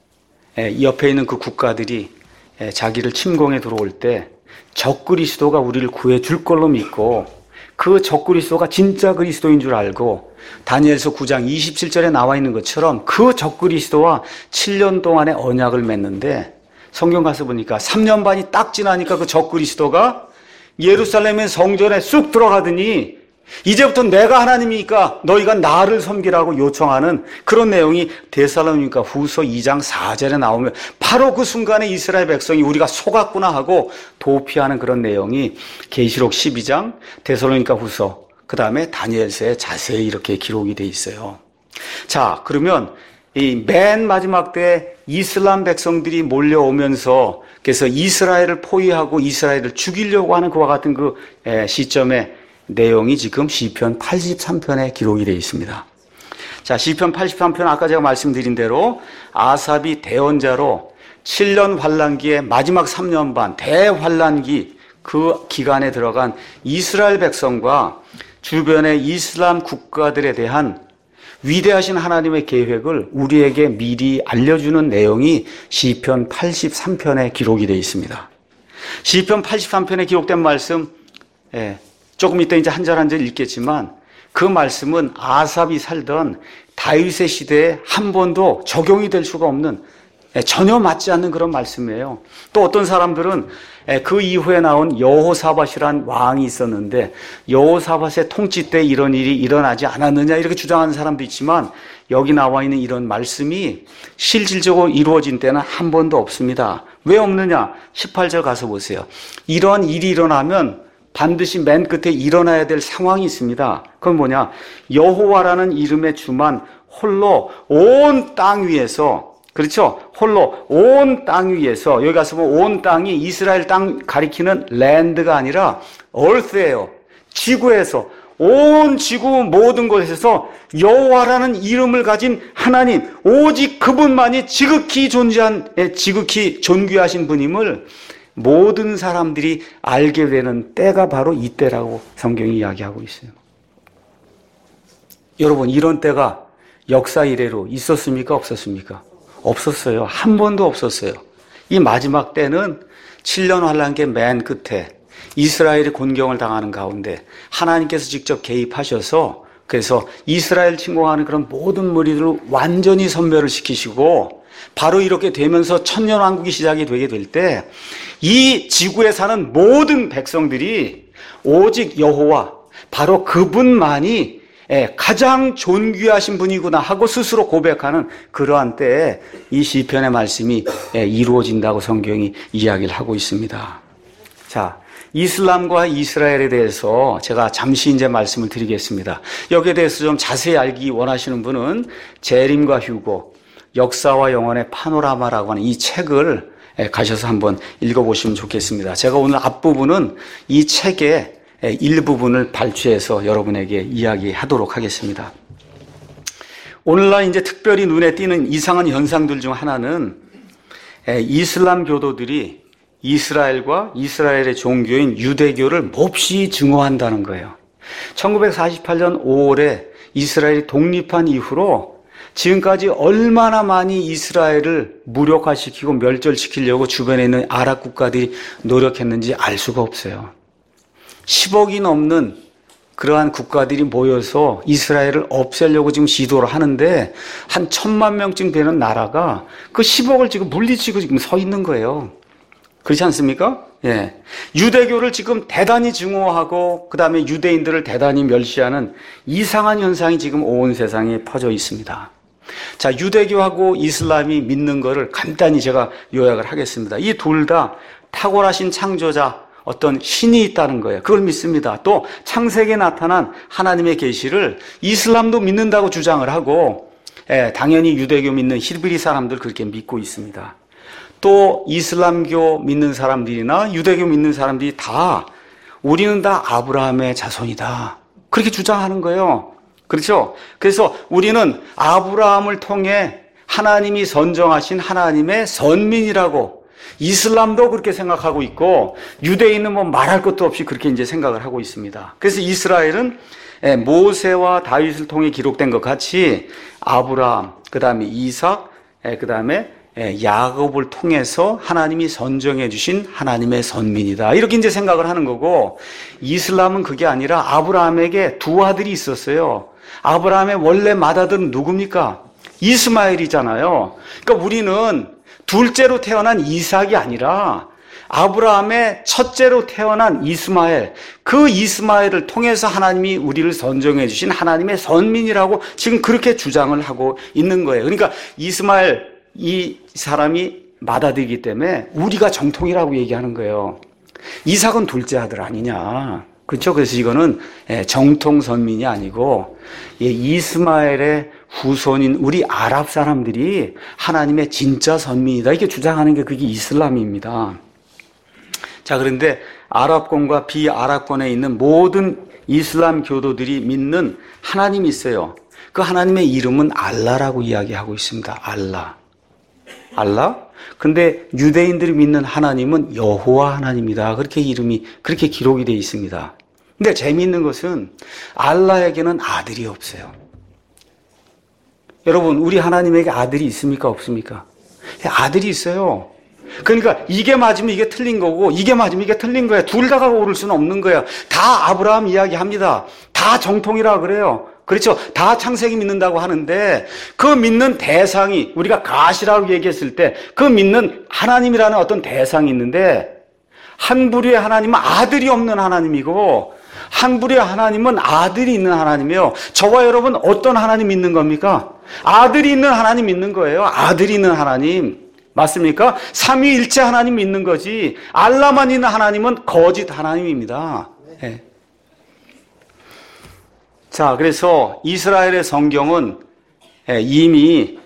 옆에 있는 그 국가들이 자기를 침공해 들어올 때 적그리스도가 우리를 구해줄 걸로 믿고 그 적그리스도가 진짜 그리스도인 줄 알고 다니엘서 9장 27절에 나와 있는 것처럼 그 적그리스도와 7년 동안의 언약을 맺는데 성경 가서 보니까 3년 반이 딱 지나니까 그 적그리스도가 예루살렘의 성전에 쑥 들어가더니 이제부터 내가 하나님이니까 너희가 나를 섬기라고 요청하는 그런 내용이 데살로니가 후서 2장 4절에 나오면 바로 그 순간에 이스라엘 백성이 우리가 속았구나 하고 도피하는 그런 내용이 계시록 12장, 데살로니가 후서, 그 다음에 다니엘서에 자세히 이렇게 기록이 돼 있어요. 자, 그러면 이 맨 마지막 때 이슬람 백성들이 몰려오면서 그래서 이스라엘을 포위하고 이스라엘을 죽이려고 하는 그와 같은 그 시점에 내용이 지금 시편 83편에 기록이 되어 있습니다. 자, 시편 83편 아까 제가 말씀드린 대로 아삽이 대언자로 7년 환란기의 마지막 3년 반 대환란기 그 기간에 들어간 이스라엘 백성과 주변의 이슬람 국가들에 대한 위대하신 하나님의 계획을 우리에게 미리 알려주는 내용이 시편 83편에 기록이 되어 있습니다. 시편 83편에 기록된 말씀 조금 이따 이제 한 절 한 절 읽겠지만 그 말씀은 아삽이 살던 다윗의 시대에 한 번도 적용이 될 수가 없는 전혀 맞지 않는 그런 말씀이에요. 또 어떤 사람들은 그 이후에 나온 여호사밧이란 왕이 있었는데 여호사밧의 통치 때 이런 일이 일어나지 않았느냐 이렇게 주장하는 사람도 있지만 여기 나와 있는 이런 말씀이 실질적으로 이루어진 때는 한 번도 없습니다. 왜 없느냐? 18절 가서 보세요. 이런 일이 일어나면 반드시 맨 끝에 일어나야 될 상황이 있습니다. 그건 뭐냐? 여호와라는 이름의 주만 홀로 온 땅 위에서 그렇죠? 홀로 온 땅 위에서 여기 가서 보면 온 땅이 이스라엘 땅 가리키는 랜드가 아니라 earth예요. 지구에서 온 지구 모든 곳에서 여호와라는 이름을 가진 하나님 오직 그분만이 지극히 존귀하신 분임을 모든 사람들이 알게 되는 때가 바로 이때라고 성경이 이야기하고 있어요. 여러분, 이런 때가 역사 이래로 있었습니까? 없었습니까? 없었어요. 한 번도 없었어요. 이 마지막 때는 7년 환란기의 맨 끝에 이스라엘이 곤경을 당하는 가운데 하나님께서 직접 개입하셔서 그래서 이스라엘 침공하는 그런 모든 무리들을 완전히 섬멸을 시키시고 바로 이렇게 되면서 천년왕국이 시작이 되게 될 때 이 지구에 사는 모든 백성들이 오직 여호와 바로 그분만이 가장 존귀하신 분이구나 하고 스스로 고백하는 그러한 때에 이 시편의 말씀이 이루어진다고 성경이 이야기를 하고 있습니다. 자, 이슬람과 이스라엘에 대해서 제가 잠시 이제 말씀을 드리겠습니다. 여기에 대해서 좀 자세히 알기 원하시는 분은 재림과 휴고, 역사와 영혼의 파노라마라고 하는 이 책을 가셔서 한번 읽어보시면 좋겠습니다. 제가 오늘 앞부분은 이 책의 일부분을 발췌해서 여러분에게 이야기하도록 하겠습니다. 오늘날 이제 특별히 눈에 띄는 이상한 현상들 중 하나는 이슬람 교도들이 이스라엘과 이스라엘의 종교인 유대교를 몹시 증오한다는 거예요. 1948년 5월에 이스라엘이 독립한 이후로 지금까지 얼마나 많이 이스라엘을 무력화시키고 멸절시키려고 주변에 있는 아랍 국가들이 노력했는지 알 수가 없어요. 10억이 넘는 그러한 국가들이 모여서 이스라엘을 없애려고 지금 시도를 하는데 한 1,000만 명쯤 되는 나라가 그 10억을 지금 물리치고 지금 서 있는 거예요. 그렇지 않습니까? 예. 유대교를 지금 대단히 증오하고 그다음에 유대인들을 대단히 멸시하는 이상한 현상이 지금 온 세상에 퍼져 있습니다. 자, 유대교하고 이슬람이 믿는 거를 간단히 제가 요약을 하겠습니다. 이 둘 다 탁월하신 창조자, 어떤 신이 있다는 거예요. 그걸 믿습니다. 또 창세기에 나타난 하나님의 계시를 이슬람도 믿는다고 주장을 하고, 당연히 유대교 믿는 히브리 사람들 그렇게 믿고 있습니다. 또 이슬람교 믿는 사람들이나 유대교 믿는 사람들이 다 우리는 다 아브라함의 자손이다, 그렇게 주장하는 거예요. 그렇죠? 그래서 우리는 아브라함을 통해 하나님이 선정하신 하나님의 선민이라고 이슬람도 그렇게 생각하고 있고 유대인은 뭐 말할 것도 없이 그렇게 이제 생각을 하고 있습니다. 그래서 이스라엘은 모세와 다윗을 통해 기록된 것 같이 아브라함, 그 다음에 이삭, 그 다음에 야곱을 통해서 하나님이 선정해 주신 하나님의 선민이다, 이렇게 이제 생각을 하는 거고, 이슬람은 그게 아니라 아브라함에게 두 아들이 있었어요. 아브라함의 원래 맏아들은 누굽니까? 이스마엘이잖아요. 그러니까 우리는 둘째로 태어난 이삭이 아니라 아브라함의 첫째로 태어난 이스마엘, 그 이스마엘을 통해서 하나님이 우리를 선정해 주신 하나님의 선민이라고 지금 그렇게 주장을 하고 있는 거예요. 그러니까 이스마엘, 이 사람이 맏아들이기 때문에 우리가 정통이라고 얘기하는 거예요. 이삭은 둘째 아들 아니냐, 그렇죠? 그래서 이거는 정통 선민이 아니고 이스마엘의 후손인 우리 아랍 사람들이 하나님의 진짜 선민이다, 이렇게 주장하는 게 그게 이슬람입니다. 자, 그런데 아랍권과 비아랍권에 있는 모든 이슬람 교도들이 믿는 하나님이 있어요. 그 하나님의 이름은 알라라고 이야기하고 있습니다. 알라? 근데 유대인들이 믿는 하나님은 여호와 하나님이다, 그렇게 이름이 그렇게 기록이 되어 있습니다. 근데 재미있는 것은 알라에게는 아들이 없어요. 여러분, 우리 하나님에게 아들이 있습니까, 없습니까? 아들이 있어요. 그러니까 이게 맞으면 이게 틀린 거고 이게 맞으면 이게 틀린 거예요. 둘 다가 옳을 수는 없는 거예요. 다 아브라함 이야기합니다. 다 정통이라 그래요. 그렇죠? 다 창세기 믿는다고 하는데 그 믿는 대상이, 우리가 가시라고 얘기했을 때 그 믿는 하나님이라는 어떤 대상이 있는데, 한 부류의 하나님은 아들이 없는 하나님이고 한 부류의 하나님은 아들이 있는 하나님이에요. 저와 여러분 어떤 하나님 믿는 겁니까? 아들이 있는 하나님 믿는 거예요. 아들이 있는 하나님. 맞습니까? 삼위일체 하나님 믿는 거지, 알라만 있는 하나님은 거짓 하나님입니다. 네. 자, 그래서 이스라엘의 성경은 이미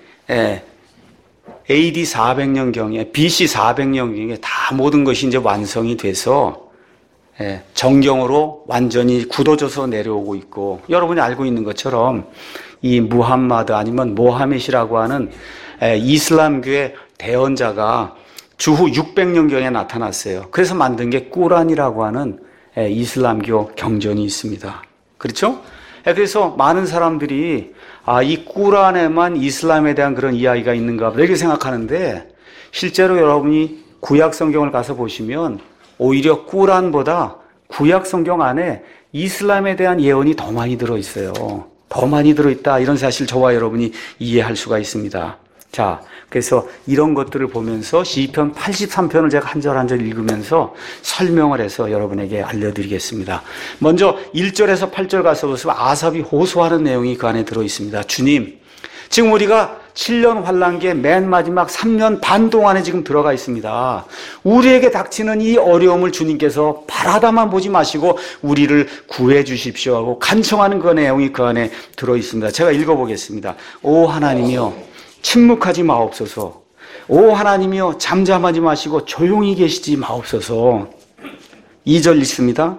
AD 400년경에, BC 400년경에 다 모든 것이 이제 완성이 돼서 정경으로 완전히 굳어져서 내려오고 있고, 여러분이 알고 있는 것처럼 이 무함마드 아니면 모하멧이라고 하는 이슬람교의 대언자가 주후 600년경에 나타났어요. 그래서 만든 게 꾸란이라고 하는 이슬람교 경전이 있습니다. 그렇죠? 그래서 많은 사람들이 이 꾸란에만 이슬람에 대한 그런 이야기가 있는가 보다 이렇게 생각하는데, 실제로 여러분이 구약 성경을 가서 보시면 오히려 꾸란보다 구약 성경 안에 이슬람에 대한 예언이 더 많이 들어있어요. 더 많이 들어있다, 이런 사실 저와 여러분이 이해할 수가 있습니다. 자, 그래서 이런 것들을 보면서 시편 83편을 제가 한 절 한 절 읽으면서 설명을 해서 여러분에게 알려드리겠습니다. 먼저 1절에서 8절 가서 보시면 아삽이 호소하는 내용이 그 안에 들어있습니다. 주님, 지금 우리가 7년 환란기의 맨 마지막 3년 반 동안에 지금 들어가 있습니다. 우리에게 닥치는 이 어려움을 주님께서 바라다만 보지 마시고 우리를 구해 주십시오 하고 간청하는 그 내용이 그 안에 들어 있습니다. 제가 읽어보겠습니다. 오 하나님이여 침묵하지 마옵소서. 오 하나님이여 잠잠하지 마시고 조용히 계시지 마옵소서. 2절 읽습니다.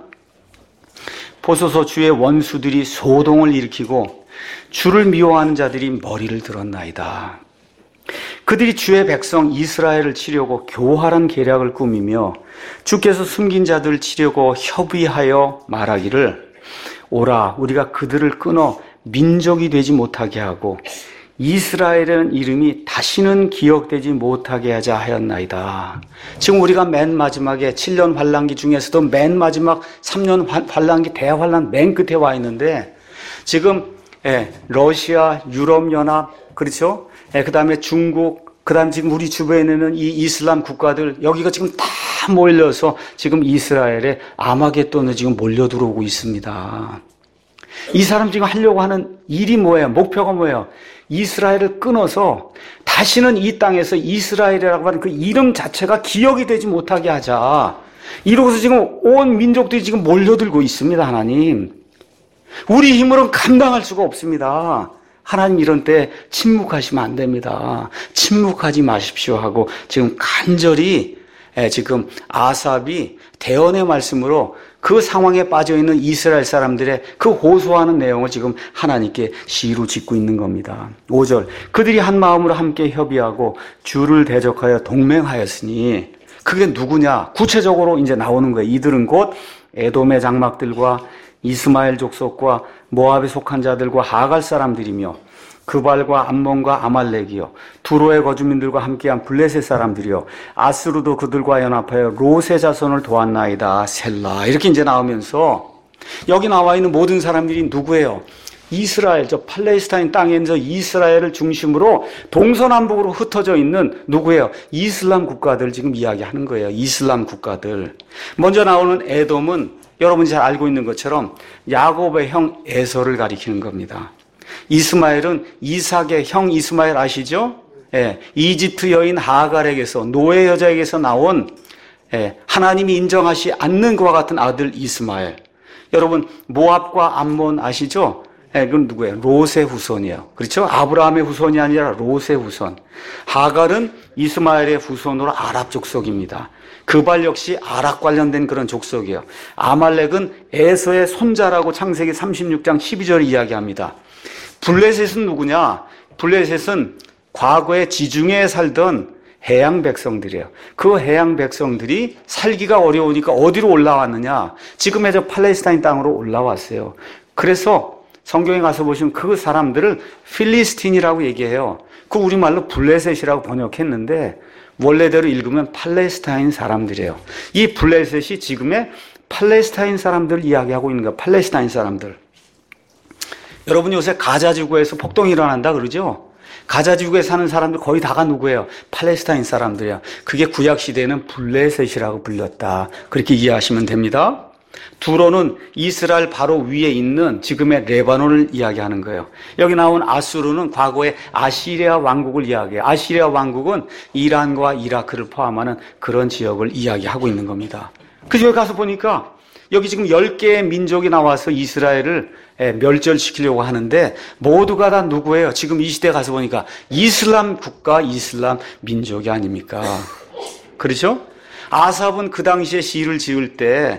보소서 주의 원수들이 소동을 일으키고 주를 미워하는 자들이 머리를 들었나이다. 그들이 주의 백성 이스라엘을 치려고 교활한 계략을 꾸미며 주께서 숨긴 자들을 치려고 협의하여 말하기를 오라 우리가 그들을 끊어 민족이 되지 못하게 하고 이스라엘이라는 이름이 다시는 기억되지 못하게 하자 하였나이다. 지금 우리가 맨 마지막에 7년 환란기 중에서도 맨 마지막 3년 환란기 대환란 맨 끝에 와 있는데 지금 러시아, 유럽연합, 그렇죠? 그 다음에 중국, 그 다음에 지금 우리 주변에는 이 이슬람 국가들 여기가 지금 다 몰려서 지금 이스라엘에 아마겟돈에 지금 몰려 들어오고 있습니다. 이 사람 지금 하려고 하는 일이 뭐예요? 목표가 뭐예요? 이스라엘을 끊어서 다시는 이 땅에서 이스라엘이라고 하는 그 이름 자체가 기억이 되지 못하게 하자. 이러고서 지금 온 민족들이 지금 몰려들고 있습니다, 하나님. 우리 힘으로는 감당할 수가 없습니다. 하나님 이런 때 침묵하시면 안 됩니다. 침묵하지 마십시오 하고 지금 간절히 지금 아삽이 대언의 말씀으로 그 상황에 빠져있는 이스라엘 사람들의 그 호소하는 내용을 지금 하나님께 시로 짓고 있는 겁니다. 5절 그들이 한 마음으로 함께 협의하고 주를 대적하여 동맹하였으니 그게 누구냐? 구체적으로 이제 나오는 거예요. 이들은 곧 에돔의 장막들과 이스마엘 족속과 모압에 속한 자들과 하갈 사람들이며 그발과 암몬과 아말렉이요 두로의 거주민들과 함께한 블레셋 사람들이요 아스루도 그들과 연합하여 롯의 자손을 도왔나이다 셀라. 이렇게 이제 나오면서 여기 나와 있는 모든 사람들이 누구예요? 이스라엘, 저 팔레스타인 땅에서 이스라엘을 중심으로 동서남북으로 흩어져 있는 누구예요? 이슬람 국가들 지금 이야기하는 거예요. 이슬람 국가들. 먼저 나오는 에돔은 여러분이 잘 알고 있는 것처럼 야곱의 형 에서를 가리키는 겁니다. 이스마엘은 이삭의 형 이스마엘 아시죠? 이집트 여인 하갈에게서 노예 여자에게서 나온 하나님이 인정하지 않는 그와 같은 아들 이스마엘. 여러분 모압과 암몬 아시죠? 그건 누구예요? 롯의 후손이에요. 그렇죠? 아브라함의 후손이 아니라 롯의 후손. 하갈은 이스마엘의 후손으로 아랍 족속입니다. 그발 역시 아랍 관련된 그런 족속이에요. 아말렉은 에서의 손자라고 창세기 36장 12절 이야기합니다. 블레셋은 누구냐? 블레셋은 과거에 지중해에 살던 해양 백성들이에요. 그 해양 백성들이 살기가 어려우니까 어디로 올라왔느냐? 지금의 저 팔레스타인 땅으로 올라왔어요. 그래서 성경에 가서 보시면 그 사람들을 필리스틴이라고 얘기해요. 그 우리말로 블레셋이라고 번역했는데 원래대로 읽으면 팔레스타인 사람들이에요. 이 블레셋이 지금의 팔레스타인 사람들을 이야기하고 있는 거예요. 팔레스타인 사람들. 여러분 요새 가자지구에서 폭동이 일어난다 그러죠? 가자지구에 사는 사람들 거의 다가 누구예요? 팔레스타인 사람들이야. 그게 구약시대에는 블레셋이라고 불렸다. 그렇게 이해하시면 됩니다. 두로는 이스라엘 바로 위에 있는 지금의 레바논을 이야기하는 거예요. 여기 나온 아수르는 과거의 아시리아 왕국을 이야기해요. 아시리아 왕국은 이란과 이라크를 포함하는 그런 지역을 이야기하고 있는 겁니다. 그래서 여기 가서 보니까 여기 지금 10개의 민족이 나와서 이스라엘을 멸절시키려고 하는데 모두가 다 누구예요? 지금 이 시대에 가서 보니까 이슬람 국가, 이슬람 민족이 아닙니까? 그렇죠? 아삽은 그 당시에 시를 지을 때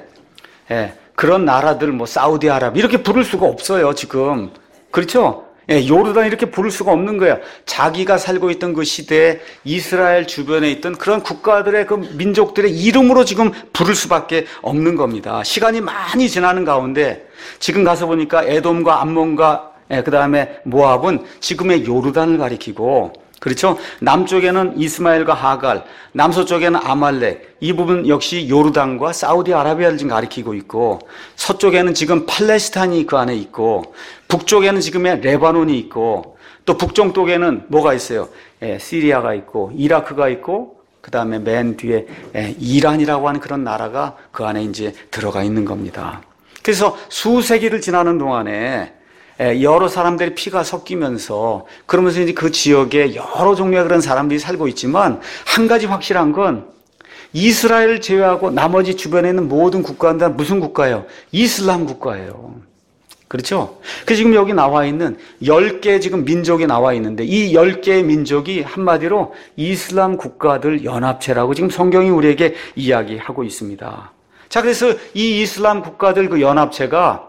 그런 나라들 뭐 사우디아라비아 이렇게 부를 수가 없어요 지금. 그렇죠? 요르단 이렇게 부를 수가 없는 거예요. 자기가 살고 있던 그 시대에 이스라엘 주변에 있던 그런 국가들의 그 민족들의 이름으로 지금 부를 수밖에 없는 겁니다. 시간이 많이 지나는 가운데 지금 가서 보니까 에돔과 암몬과 그 다음에 모압은 지금의 요르단을 가리키고, 그렇죠? 남쪽에는 이스마엘과 하갈, 남서쪽에는 아말렉, 이 부분 역시 요르단과 사우디아라비아를 지금 가리키고 있고, 서쪽에는 지금 팔레스타인이 그 안에 있고, 북쪽에는 지금의 레바논이 있고, 또 북쪽에는 뭐가 있어요? 시리아가 있고, 이라크가 있고, 그 다음에 맨 뒤에 이란이라고 하는 그런 나라가 그 안에 이제 들어가 있는 겁니다. 그래서 수세기를 지나는 동안에 여러 사람들의 피가 섞이면서 그러면서 이제 그 지역에 여러 종류의 그런 사람들이 살고 있지만 한 가지 확실한 건 이스라엘을 제외하고 나머지 주변에 있는 모든 국가는 다 무슨 국가예요? 이슬람 국가예요. 그렇죠? 그 지금 여기 나와 있는 10개 지금 민족이 나와 있는데 이 10개의 민족이 한마디로 이슬람 국가들 연합체라고 지금 성경이 우리에게 이야기하고 있습니다. 자, 그래서 이 이슬람 국가들 그 연합체가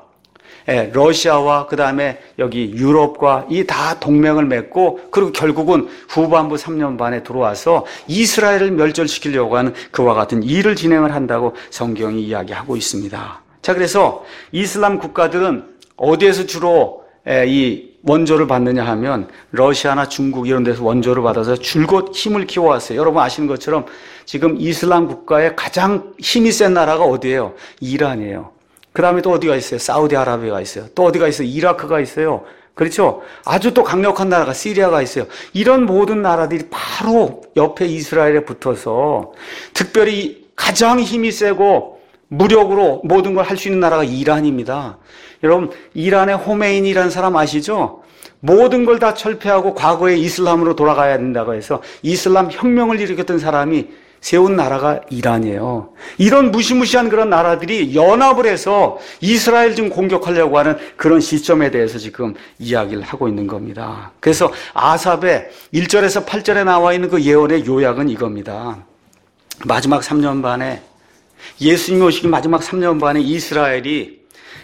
러시아와 그 다음에 여기 유럽과 이 다 동맹을 맺고 그리고 결국은 후반부 3년 반에 들어와서 이스라엘을 멸절시키려고 하는 그와 같은 일을 진행을 한다고 성경이 이야기하고 있습니다. 자, 그래서 이슬람 국가들은 어디에서 주로 이 원조를 받느냐 하면 러시아나 중국 이런 데서 원조를 받아서 줄곧 힘을 키워왔어요. 여러분 아시는 것처럼 지금 이슬람 국가의 가장 힘이 센 나라가 어디예요? 이란이에요. 그 다음에 또 어디가 있어요? 사우디아라비아가 있어요. 또 어디가 있어요? 이라크가 있어요. 그렇죠? 아주 또 강력한 나라가 시리아가 있어요. 이런 모든 나라들이 바로 옆에 이스라엘에 붙어서 특별히 가장 힘이 세고 무력으로 모든 걸 할 수 있는 나라가 이란입니다. 여러분, 이란의 호메인이라는 사람 아시죠? 모든 걸 다 철폐하고 과거의 이슬람으로 돌아가야 된다고 해서 이슬람 혁명을 일으켰던 사람이 세운 나라가 이란이에요. 이런 무시무시한 그런 나라들이 연합을 해서 이스라엘 좀 공격하려고 하는 그런 시점에 대해서 지금 이야기를 하고 있는 겁니다. 그래서 아삽의 1절에서 8절에 나와 있는 그 예언의 요약은 이겁니다. 마지막 3년 반에 예수님이 오시기 마지막 3년 반에 이스라엘이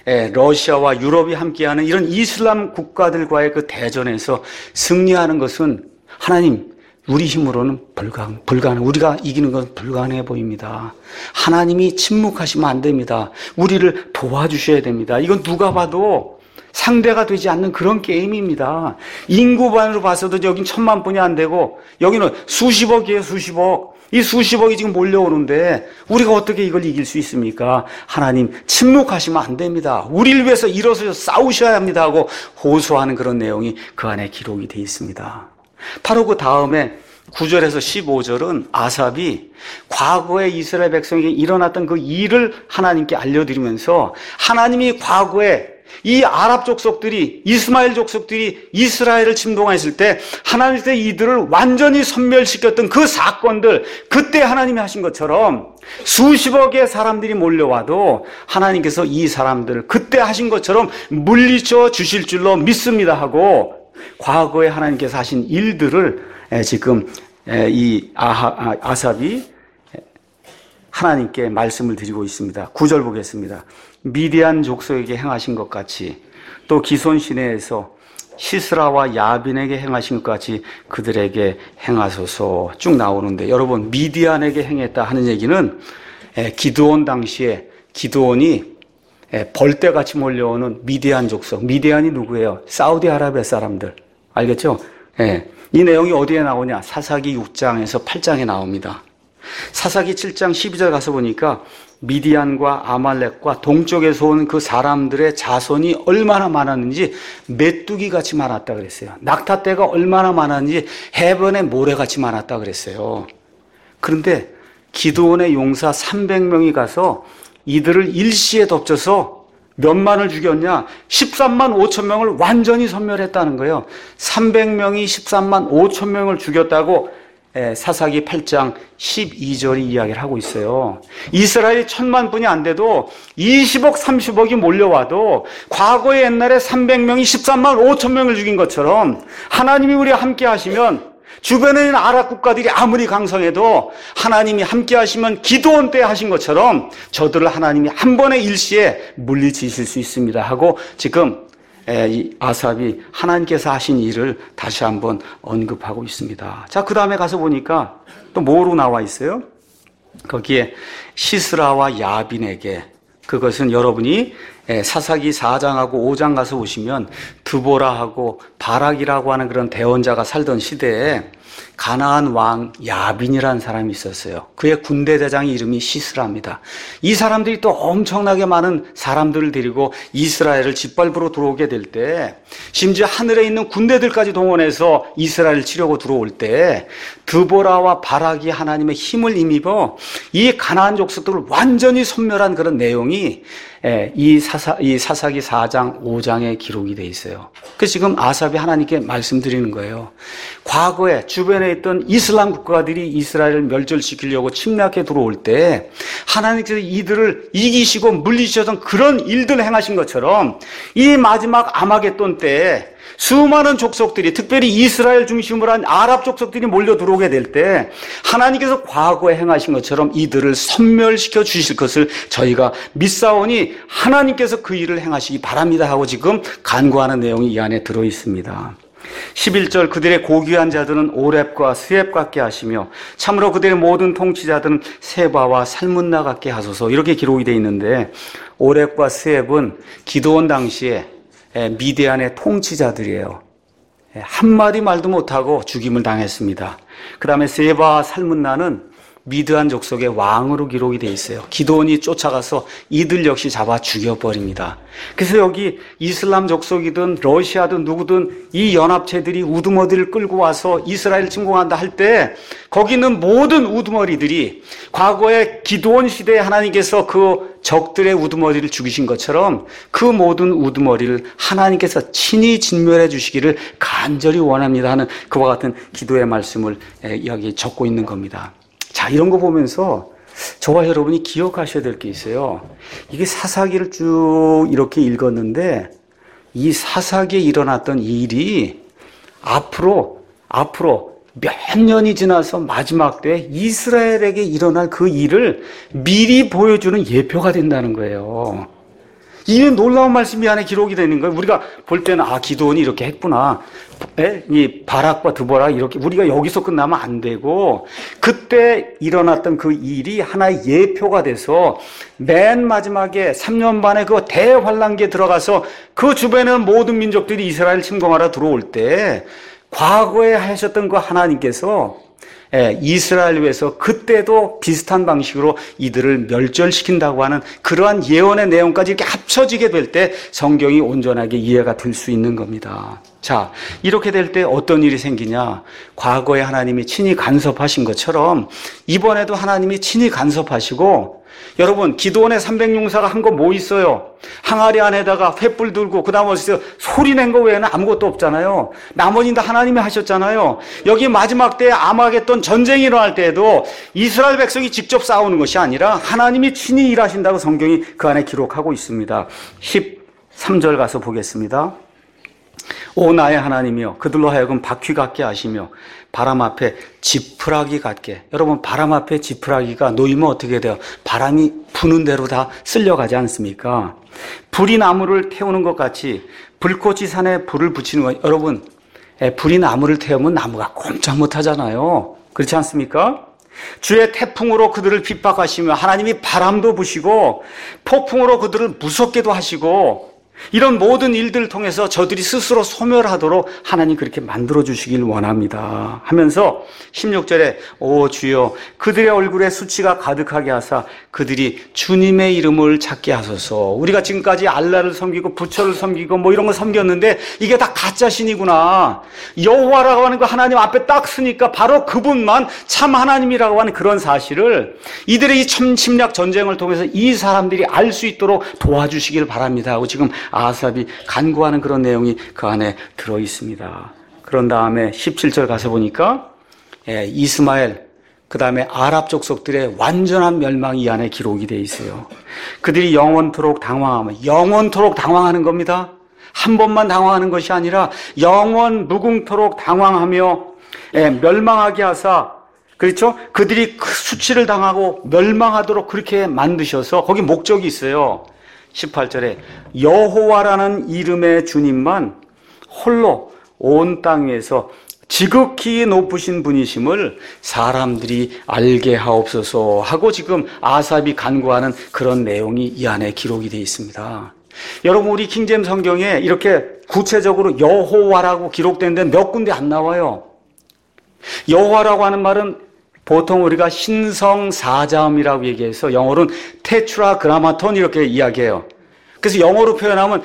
러시아와 유럽이 함께하는 이런 이슬람 국가들과의 그 대전에서 승리하는 것은 하나님 우리 힘으로는 불가능. 우리가 이기는 건 불가능해 보입니다. 하나님이 침묵하시면 안 됩니다. 우리를 도와주셔야 됩니다. 이건 누가 봐도 상대가 되지 않는 그런 게임입니다. 인구반으로 봐서도 여긴 1000만 분이 안 되고 여기는 수십억이에요, 수십억. 이 수십억이 지금 몰려오는데 우리가 어떻게 이걸 이길 수 있습니까? 하나님 침묵하시면 안 됩니다. 우리를 위해서 일어서서 싸우셔야 합니다 하고 호소하는 그런 내용이 그 안에 기록이 되어 있습니다. 바로 그 다음에 9절에서 15절은 아삽이 과거에 이스라엘 백성에게 일어났던 그 일을 하나님께 알려드리면서 하나님이 과거에 이 아랍 족속들이 이스마엘 족속들이 이스라엘을 침공했을 때 하나님께서 이들을 완전히 섬멸시켰던 그 사건들 그때 하나님이 하신 것처럼 수십억의 사람들이 몰려와도 하나님께서 이 사람들을 그때 하신 것처럼 물리쳐 주실 줄로 믿습니다 하고 과거에 하나님께서 하신 일들을 지금 이 아삽이 하나님께 말씀을 드리고 있습니다. 9절 보겠습니다. 미디안 족속에게 행하신 것 같이 또 기손 시내에서 시스라와 야빈에게 행하신 것 같이 그들에게 행하소서 쭉 나오는데 여러분 미디안에게 행했다 하는 얘기는 기드온 당시에 기드온이 벌떼같이 몰려오는 미디안 족속. 미디안이 누구예요? 사우디아라비아 사람들. 알겠죠? 이 내용이 어디에 나오냐? 사사기 6장에서 8장에 나옵니다. 사사기 7장 12절 가서 보니까 미디안과 아말렉과 동쪽에서 온 그 사람들의 자손이 얼마나 많았는지 메뚜기같이 많았다 그랬어요. 낙타떼가 얼마나 많았는지 해변의 모래같이 많았다 그랬어요. 그런데 기드온의 용사 300명이 가서 이들을 일시에 덮쳐서 몇만을 죽였냐? 13만 5천 명을 완전히 섬멸했다는 거예요. 300명이 13만 5천 명을 죽였다고 사사기 8장 12절이 이야기를 하고 있어요. 이스라엘이 1000만 분이 안 돼도 20억, 30억이 몰려와도 과거에 옛날에 300명이 13만 5천 명을 죽인 것처럼 하나님이 우리와 함께 하시면 주변에 있는 아랍 국가들이 아무리 강성해도 하나님이 함께 하시면 기드온 때 하신 것처럼 저들을 하나님이 한 번의 일시에 물리치실 수 있습니다 하고 지금 이 아삽이 하나님께서 하신 일을 다시 한번 언급하고 있습니다. 자, 그 다음에 가서 보니까 또 뭐로 나와 있어요? 거기에 시스라와 야빈에게 그것은 여러분이 사사기 4장하고 5장 가서 보시면 드보라하고 바락이라고 하는 그런 대원자가 살던 시대에 가나안 왕 야빈이라는 사람이 있었어요. 그의 군대 대장의 이름이 시스라입니다. 이 사람들이 또 엄청나게 많은 사람들을 데리고 이스라엘을 짓밟으러 들어오게 될 때 심지어 하늘에 있는 군대들까지 동원해서 이스라엘을 치려고 들어올 때 드보라와 바락이 하나님의 힘을 힘입어 이 가나안 족속들을 완전히 섬멸한 그런 내용이 이 이 사사기 4장, 5장에 기록이 돼 있어요. 그래서 지금 아삽이 하나님께 말씀드리는 거예요. 과거에 주변에 있던 이슬람 국가들이 이스라엘을 멸절시키려고 침략해 들어올 때 하나님께서 이들을 이기시고 물리치셨던 그런 일들을 행하신 것처럼 이 마지막 아마겟돈 때 수많은 족속들이, 특별히 이스라엘 중심으로 한 아랍 족속들이 몰려 들어오게 될 때 하나님께서 과거에 행하신 것처럼 이들을 섬멸시켜 주실 것을 저희가 믿사오니 하나님께서 그 일을 행하시기 바랍니다 하고 지금 간구하는 내용이 이 안에 들어 있습니다. 11절 그들의 고귀한 자들은 오렙과 스앱 같게 하시며 참으로 그들의 모든 통치자들은 세바와 살문나 같게 하소서, 이렇게 기록이 되어 있는데, 오렙과 스앱은 기드온 당시에 미디안의 통치자들이에요. 한마디 말도 못하고 죽임을 당했습니다. 그 다음에 세바와 살문나는 미드안 족속의 왕으로 기록이 되어 있어요. 기드온이 쫓아가서 이들 역시 잡아 죽여버립니다. 그래서 여기 이슬람 족속이든 러시아든 누구든 이 연합체들이 우두머리를 끌고 와서 이스라엘을 침공한다 할 때 거기 있는 모든 우두머리들이 과거에 기드온 시대에 하나님께서 그 적들의 우두머리를 죽이신 것처럼 그 모든 우두머리를 하나님께서 친히 진멸해 주시기를 간절히 원합니다 하는 그와 같은 기도의 말씀을 여기 적고 있는 겁니다. 자, 이런 거 보면서 저와 여러분이 기억하셔야 될 게 있어요. 이게 사사기를 쭉 이렇게 읽었는데 이 사사기에 일어났던 일이 앞으로 몇 년이 지나서 마지막 때 이스라엘에게 일어날 그 일을 미리 보여주는 예표가 된다는 거예요. 이게 놀라운 말씀이 안에 기록이 되는 거예요. 우리가 볼 때는 기드온이 이렇게 했구나. 이 바락과 드보라 이렇게 우리가 여기서 끝나면 안 되고 그때 일어났던 그 일이 하나의 예표가 돼서 맨 마지막에 3년 반에 그 대환란기에 들어가서 그 주변에 모든 민족들이 이스라엘 침공하러 들어올 때 과거에 하셨던 그 하나님께서 이스라엘 위해서 그때도 비슷한 방식으로 이들을 멸절시킨다고 하는 그러한 예언의 내용까지 이렇게 합쳐지게 될 때 성경이 온전하게 이해가 될 수 있는 겁니다. 자, 이렇게 될 때 어떤 일이 생기냐? 과거에 하나님이 친히 간섭하신 것처럼 이번에도 하나님이 친히 간섭하시고, 여러분 기드온의 300용사가 한 거 뭐 있어요? 항아리 안에다가 횃불 들고 그다음 어디서 소리 낸 거 외에는 아무것도 없잖아요. 나머지는 다 하나님이 하셨잖아요. 여기 마지막 때 아마겟돈 전쟁이 일어날 때에도 이스라엘 백성이 직접 싸우는 것이 아니라 하나님이 친히 일하신다고 성경이 그 안에 기록하고 있습니다. 13절 가서 보겠습니다. 오 나의 하나님이여, 그들로 하여금 바퀴 같게 하시며 바람 앞에 지푸라기 같게. 여러분, 바람 앞에 지푸라기가 놓이면 어떻게 돼요? 바람이 부는 대로 다 쓸려가지 않습니까? 불이 나무를 태우는 것 같이 불꽃이 산에 불을 붙이는 거. 여러분, 불이 나무를 태우면 나무가 꼼짝 못하잖아요. 그렇지 않습니까? 주의 태풍으로 그들을 핍박하시며 하나님이 바람도 부시고 폭풍으로 그들을 무섭게도 하시고, 이런 모든 일들을 통해서 저들이 스스로 소멸하도록 하나님 그렇게 만들어주시길 원합니다 하면서 16절에 오 주여, 그들의 얼굴에 수치가 가득하게 하사 그들이 주님의 이름을 찾게 하소서. 우리가 지금까지 알라를 섬기고 부처를 섬기고 뭐 이런 거 섬겼는데 이게 다 가짜신이구나. 여호와라고 하는 거 하나님 앞에 딱 쓰니까 바로 그분만 참 하나님이라고 하는 그런 사실을 이들의 이 참 침략 전쟁을 통해서 이 사람들이 알 수 있도록 도와주시길 바랍니다 하고 지금 아삽이 간구하는 그런 내용이 그 안에 들어 있습니다. 그런 다음에 17절 가서 보니까 이스마엘, 그 다음에 아랍 족속들의 완전한 멸망이 이 안에 기록이 되어 있어요. 그들이 영원토록 당황하는 겁니다. 한 번만 당황하는 것이 아니라 영원 무궁토록 당황하며 멸망하게 하사, 그렇죠? 그들이 수치를 당하고 멸망하도록 그렇게 만드셔서 거기 목적이 있어요. 18절에 여호와라는 이름의 주님만 홀로 온 땅 위에서 지극히 높으신 분이심을 사람들이 알게 하옵소서 하고 지금 아삽이 간구하는 그런 내용이 이 안에 기록이 되어 있습니다. 여러분, 우리 킹제임 성경에 이렇게 구체적으로 여호와라고 기록된 데는 몇 군데 안 나와요. 여호와라고 하는 말은 보통 우리가 신성사자음이라고 얘기해서 영어로는 테트라그라마톤 이렇게 이야기해요. 그래서 영어로 표현하면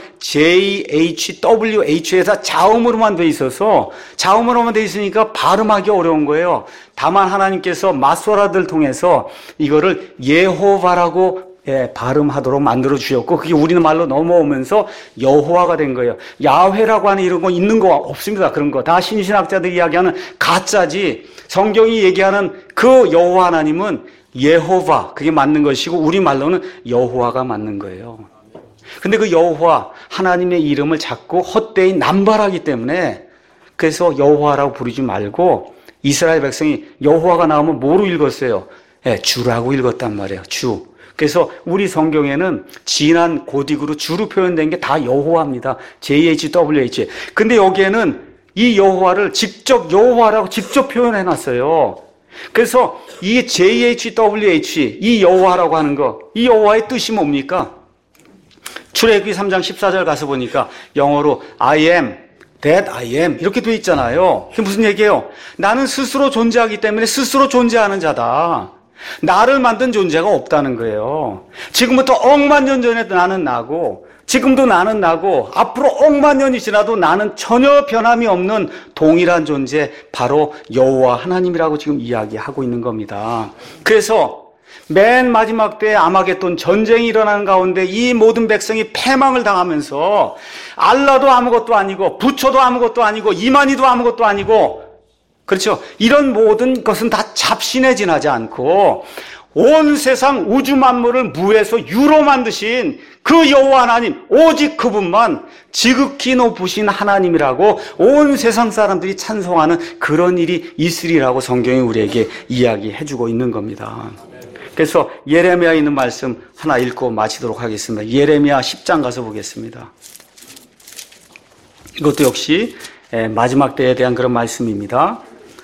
JHWH에서 자음으로만 돼 있어서 자음으로만 돼 있으니까 발음하기 어려운 거예요. 다만 하나님께서 마소라들 통해서 이거를 예호바라고 발음하도록 만들어 주셨고 그게 우리는 말로 넘어오면서 여호와가 된 거예요. 야훼라고 하는 이런 거 있는 거 없습니다. 그런 거 다 신신학자들이 이야기하는 가짜지. 성경이 얘기하는 그 여호와 하나님은 예호바, 그게 맞는 것이고 우리 말로는 여호와가 맞는 거예요. 근데 그 여호와 하나님의 이름을 자꾸 헛되이 남발하기 때문에 그래서 여호와라고 부르지 말고 이스라엘 백성이 여호와가 나오면 뭐로 읽었어요? 주라고 읽었단 말이에요. 주. 그래서 우리 성경에는 진한 고딕으로 주로 표현된 게 다 여호와입니다. JHWH. 근데 여기에는 이 여호와를 직접 여호와라고 직접 표현해 놨어요. 그래서 이 JHWH, 이 여호와라고 하는 거, 이 여호와의 뜻이 뭡니까? 출애굽기 3장 14절 가서 보니까 영어로 I am that I am 이렇게 돼 있잖아요. 그게 무슨 얘기예요? 나는 스스로 존재하기 때문에 스스로 존재하는 자다. 나를 만든 존재가 없다는 거예요. 지금부터 억만 년 전에 나는 나고 지금도 나는 나고 앞으로 억만 년이 지나도 나는 전혀 변함이 없는 동일한 존재, 바로 여호와 하나님이라고 지금 이야기하고 있는 겁니다. 그래서 맨 마지막 때에 아마겟돈 전쟁이 일어나는 가운데 이 모든 백성이 패망을 당하면서 알라도 아무것도 아니고 부처도 아무것도 아니고 이만희도 아무것도 아니고, 그렇죠, 이런 모든 것은 다 잡신에 지나지 않고 온 세상 우주 만물을 무에서 유로 만드신 그 여호와 하나님, 오직 그분만 지극히 높으신 하나님이라고 온 세상 사람들이 찬송하는 그런 일이 있으리라고 성경이 우리에게 이야기해주고 있는 겁니다. 그래서 예레미야에 있는 말씀 하나 읽고 마치도록 하겠습니다. 예레미야 10장 가서 보겠습니다. 이것도 역시 마지막 때에 대한 그런 말씀입니다.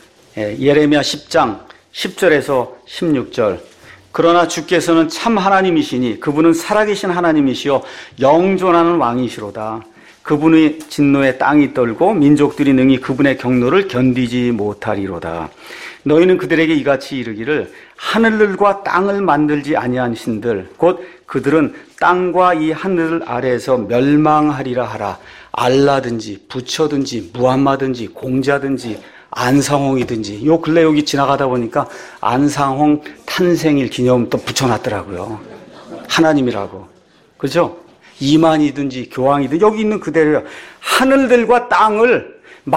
예레미야 10장 10절에서 16절. 그러나 주께서는 참 하나님이시니 그분은 살아계신 하나님이시요 영존하는 왕이시로다. 그분의 진노에 땅이 떨고 민족들이 능히 그분의 경노를 견디지 못하리로다. 너희는 그들에게 이같이 이르기를 하늘들과 땅을 만들지 아니한 신들 곧 그들은 땅과 이 하늘 아래에서 멸망하리라 하라. 알라든지 부처든지 무함마든지 공자든지 안상홍이든지, 요 근래 여기 지나가다 보니까 안상홍 탄생일 기념 또 붙여놨더라고요. 하나님이라고. 그죠? 이만이든지 교황이든 여기 있는 그대로요. 하늘들과 땅을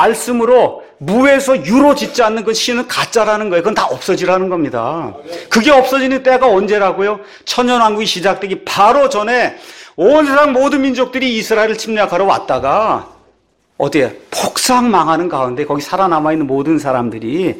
말씀으로 무에서 유로 짓지 않는 그 신은 가짜라는 거예요. 그건 다 없어지라는 겁니다. 그게 없어지는 때가 언제라고요? 천년왕국이 시작되기 바로 전에 온 세상 모든 민족들이 이스라엘을 침략하러 왔다가 어디에 폭삭 망하는 가운데 거기 살아남아있는 모든 사람들이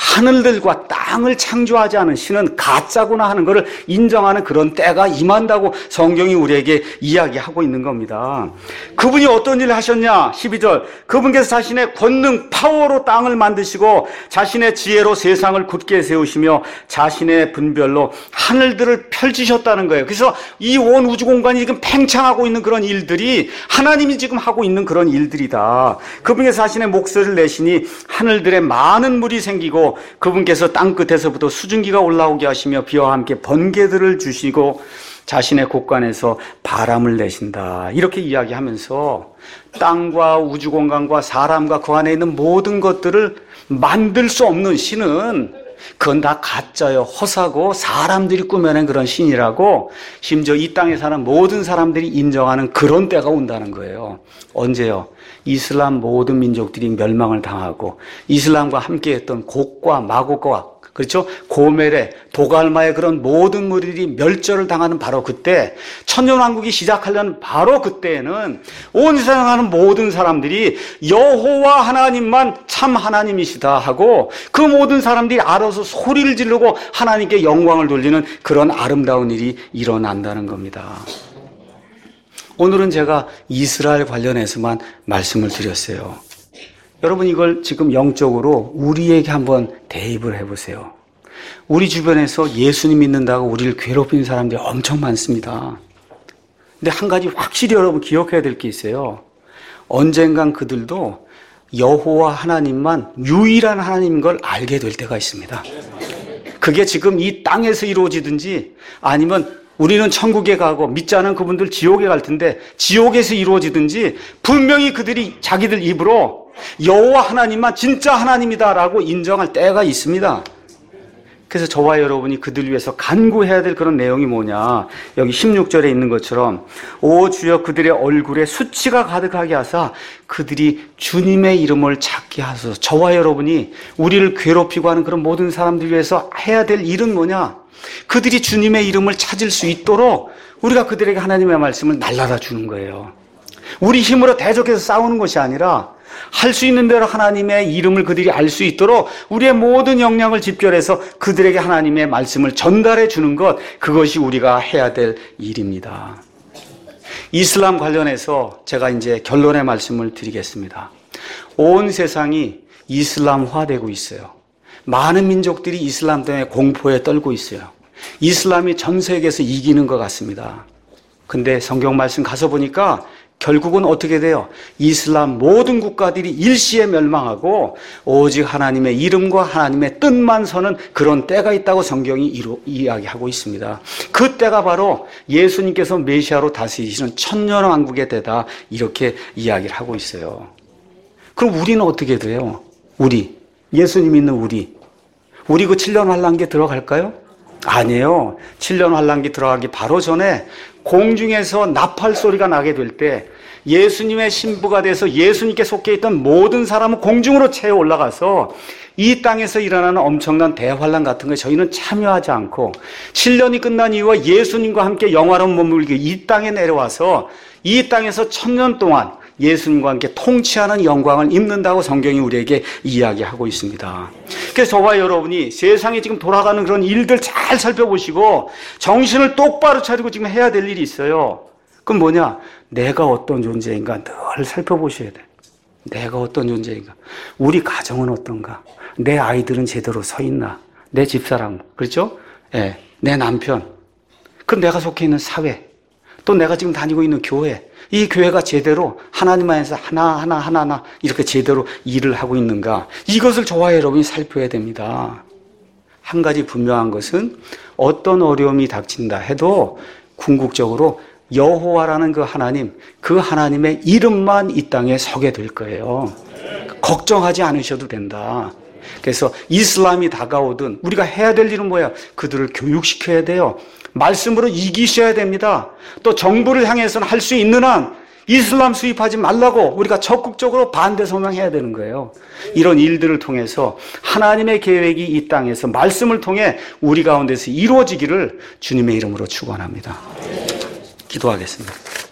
하늘들과 땅을 창조하지 않은 신은 가짜구나 하는 것을 인정하는 그런 때가 임한다고 성경이 우리에게 이야기하고 있는 겁니다. 그분이 어떤 일을 하셨냐? 12절. 그분께서 자신의 권능 파워로 땅을 만드시고 자신의 지혜로 세상을 굳게 세우시며 자신의 분별로 하늘들을 펼치셨다는 거예요. 그래서 이 온 우주 공간이 지금 팽창하고 있는 그런 일들이 하나님이 지금 하고 있는 그런 일들이다. 그분께서 자신의 목소리를 내시니 하늘들에 많은 물이 생기고 그분께서 땅끝에서부터 수증기가 올라오게 하시며 비와 함께 번개들을 주시고 자신의 곳간에서 바람을 내신다. 이렇게 이야기하면서 땅과 우주 공간과 사람과 그 안에 있는 모든 것들을 만들 수 없는 신은 그건 다 가짜요, 허사고 사람들이 꾸며낸 그런 신이라고 심지어 이 땅에 사는 모든 사람들이 인정하는 그런 때가 온다는 거예요. 언제요? 이슬람 모든 민족들이 멸망을 당하고 이슬람과 함께했던 곡과 마곡과, 그렇죠, 고멜의 도갈마의 그런 모든 무리들이 멸절을 당하는 바로 그때, 천년왕국이 시작하려는 바로 그때에는 온 세상에 사는 모든 사람들이 여호와 하나님만 참 하나님이시다 하고 그 모든 사람들이 알아서 소리를 지르고 하나님께 영광을 돌리는 그런 아름다운 일이 일어난다는 겁니다. 오늘은 제가 이스라엘 관련해서만 말씀을 드렸어요. 여러분, 이걸 지금 영적으로 우리에게 한번 대입을 해보세요. 우리 주변에서 예수님 믿는다고 우리를 괴롭히는 사람들이 엄청 많습니다. 근데 한 가지 확실히 여러분 기억해야 될 게 있어요. 언젠간 그들도 여호와 하나님만 유일한 하나님인 걸 알게 될 때가 있습니다. 그게 지금 이 땅에서 이루어지든지 아니면 우리는 천국에 가고 믿지 않은 그분들 지옥에 갈 텐데 지옥에서 이루어지든지 분명히 그들이 자기들 입으로 여호와 하나님만 진짜 하나님이다라고 인정할 때가 있습니다. 그래서 저와 여러분이 그들 위해서 간구해야 될 그런 내용이 뭐냐. 여기 16절에 있는 것처럼 오 주여 그들의 얼굴에 수치가 가득하게 하사 그들이 주님의 이름을 찾게 하소서. 저와 여러분이 우리를 괴롭히고 하는 그런 모든 사람들 위해서 해야 될 일은 뭐냐. 그들이 주님의 이름을 찾을 수 있도록 우리가 그들에게 하나님의 말씀을 날라다 주는 거예요. 우리 힘으로 대적해서 싸우는 것이 아니라 할 수 있는 대로 하나님의 이름을 그들이 알 수 있도록 우리의 모든 역량을 집결해서 그들에게 하나님의 말씀을 전달해 주는 것, 그것이 우리가 해야 될 일입니다. 이슬람 관련해서 제가 이제 결론의 말씀을 드리겠습니다. 온 세상이 이슬람화되고 있어요. 많은 민족들이 이슬람 때문에 공포에 떨고 있어요. 이슬람이 전 세계에서 이기는 것 같습니다. 근데 성경 말씀 가서 보니까 결국은 어떻게 돼요? 이슬람 모든 국가들이 일시에 멸망하고 오직 하나님의 이름과 하나님의 뜻만 서는 그런 때가 있다고 성경이 이야기하고 있습니다. 그 때가 바로 예수님께서 메시아로 다스리시는 천년왕국의 때다, 이렇게 이야기를 하고 있어요. 그럼 우리는 어떻게 돼요? 예수님 믿는 우리 그 7년 환란기에 들어갈까요? 아니에요. 7년 환란기 들어가기 바로 전에 공중에서 나팔 소리가 나게 될 때 예수님의 신부가 돼서 예수님께 속해 있던 모든 사람은 공중으로 채워 올라가서 이 땅에서 일어나는 엄청난 대환란 같은 거에 저희는 참여하지 않고 7년이 끝난 이후에 예수님과 함께 영화로운 몸을 입고 이 땅에 내려와서 이 땅에서 1000년 동안 예수님과 함께 통치하는 영광을 입는다고 성경이 우리에게 이야기하고 있습니다. 그래서 저와 여러분이 세상에 지금 돌아가는 그런 일들 잘 살펴보시고 정신을 똑바로 차리고 지금 해야 될 일이 있어요. 그럼 뭐냐? 내가 어떤 존재인가 늘 살펴보셔야 돼. 내가 어떤 존재인가? 우리 가정은 어떤가? 내 아이들은 제대로 서 있나? 내 집사람, 그렇죠? 예, 내 남편, 그럼 내가 속해 있는 사회, 또 내가 지금 다니고 있는 교회, 이 교회가 제대로 하나님 안에서 하나 이렇게 제대로 일을 하고 있는가? 이것을 저와 여러분이 살펴야 됩니다. 한 가지 분명한 것은 어떤 어려움이 닥친다 해도 궁극적으로 여호와라는 그 하나님의 이름만 이 땅에 서게 될 거예요. 걱정하지 않으셔도 된다. 그래서 이슬람이 다가오든 우리가 해야 될 일은 뭐야? 그들을 교육시켜야 돼요. 말씀으로 이기셔야 됩니다. 또 정부를 향해서는 할 수 있는 한 이슬람 수입하지 말라고 우리가 적극적으로 반대 소명해야 되는 거예요. 이런 일들을 통해서 하나님의 계획이 이 땅에서 말씀을 통해 우리 가운데서 이루어지기를 주님의 이름으로 축원합니다. 기도하겠습니다.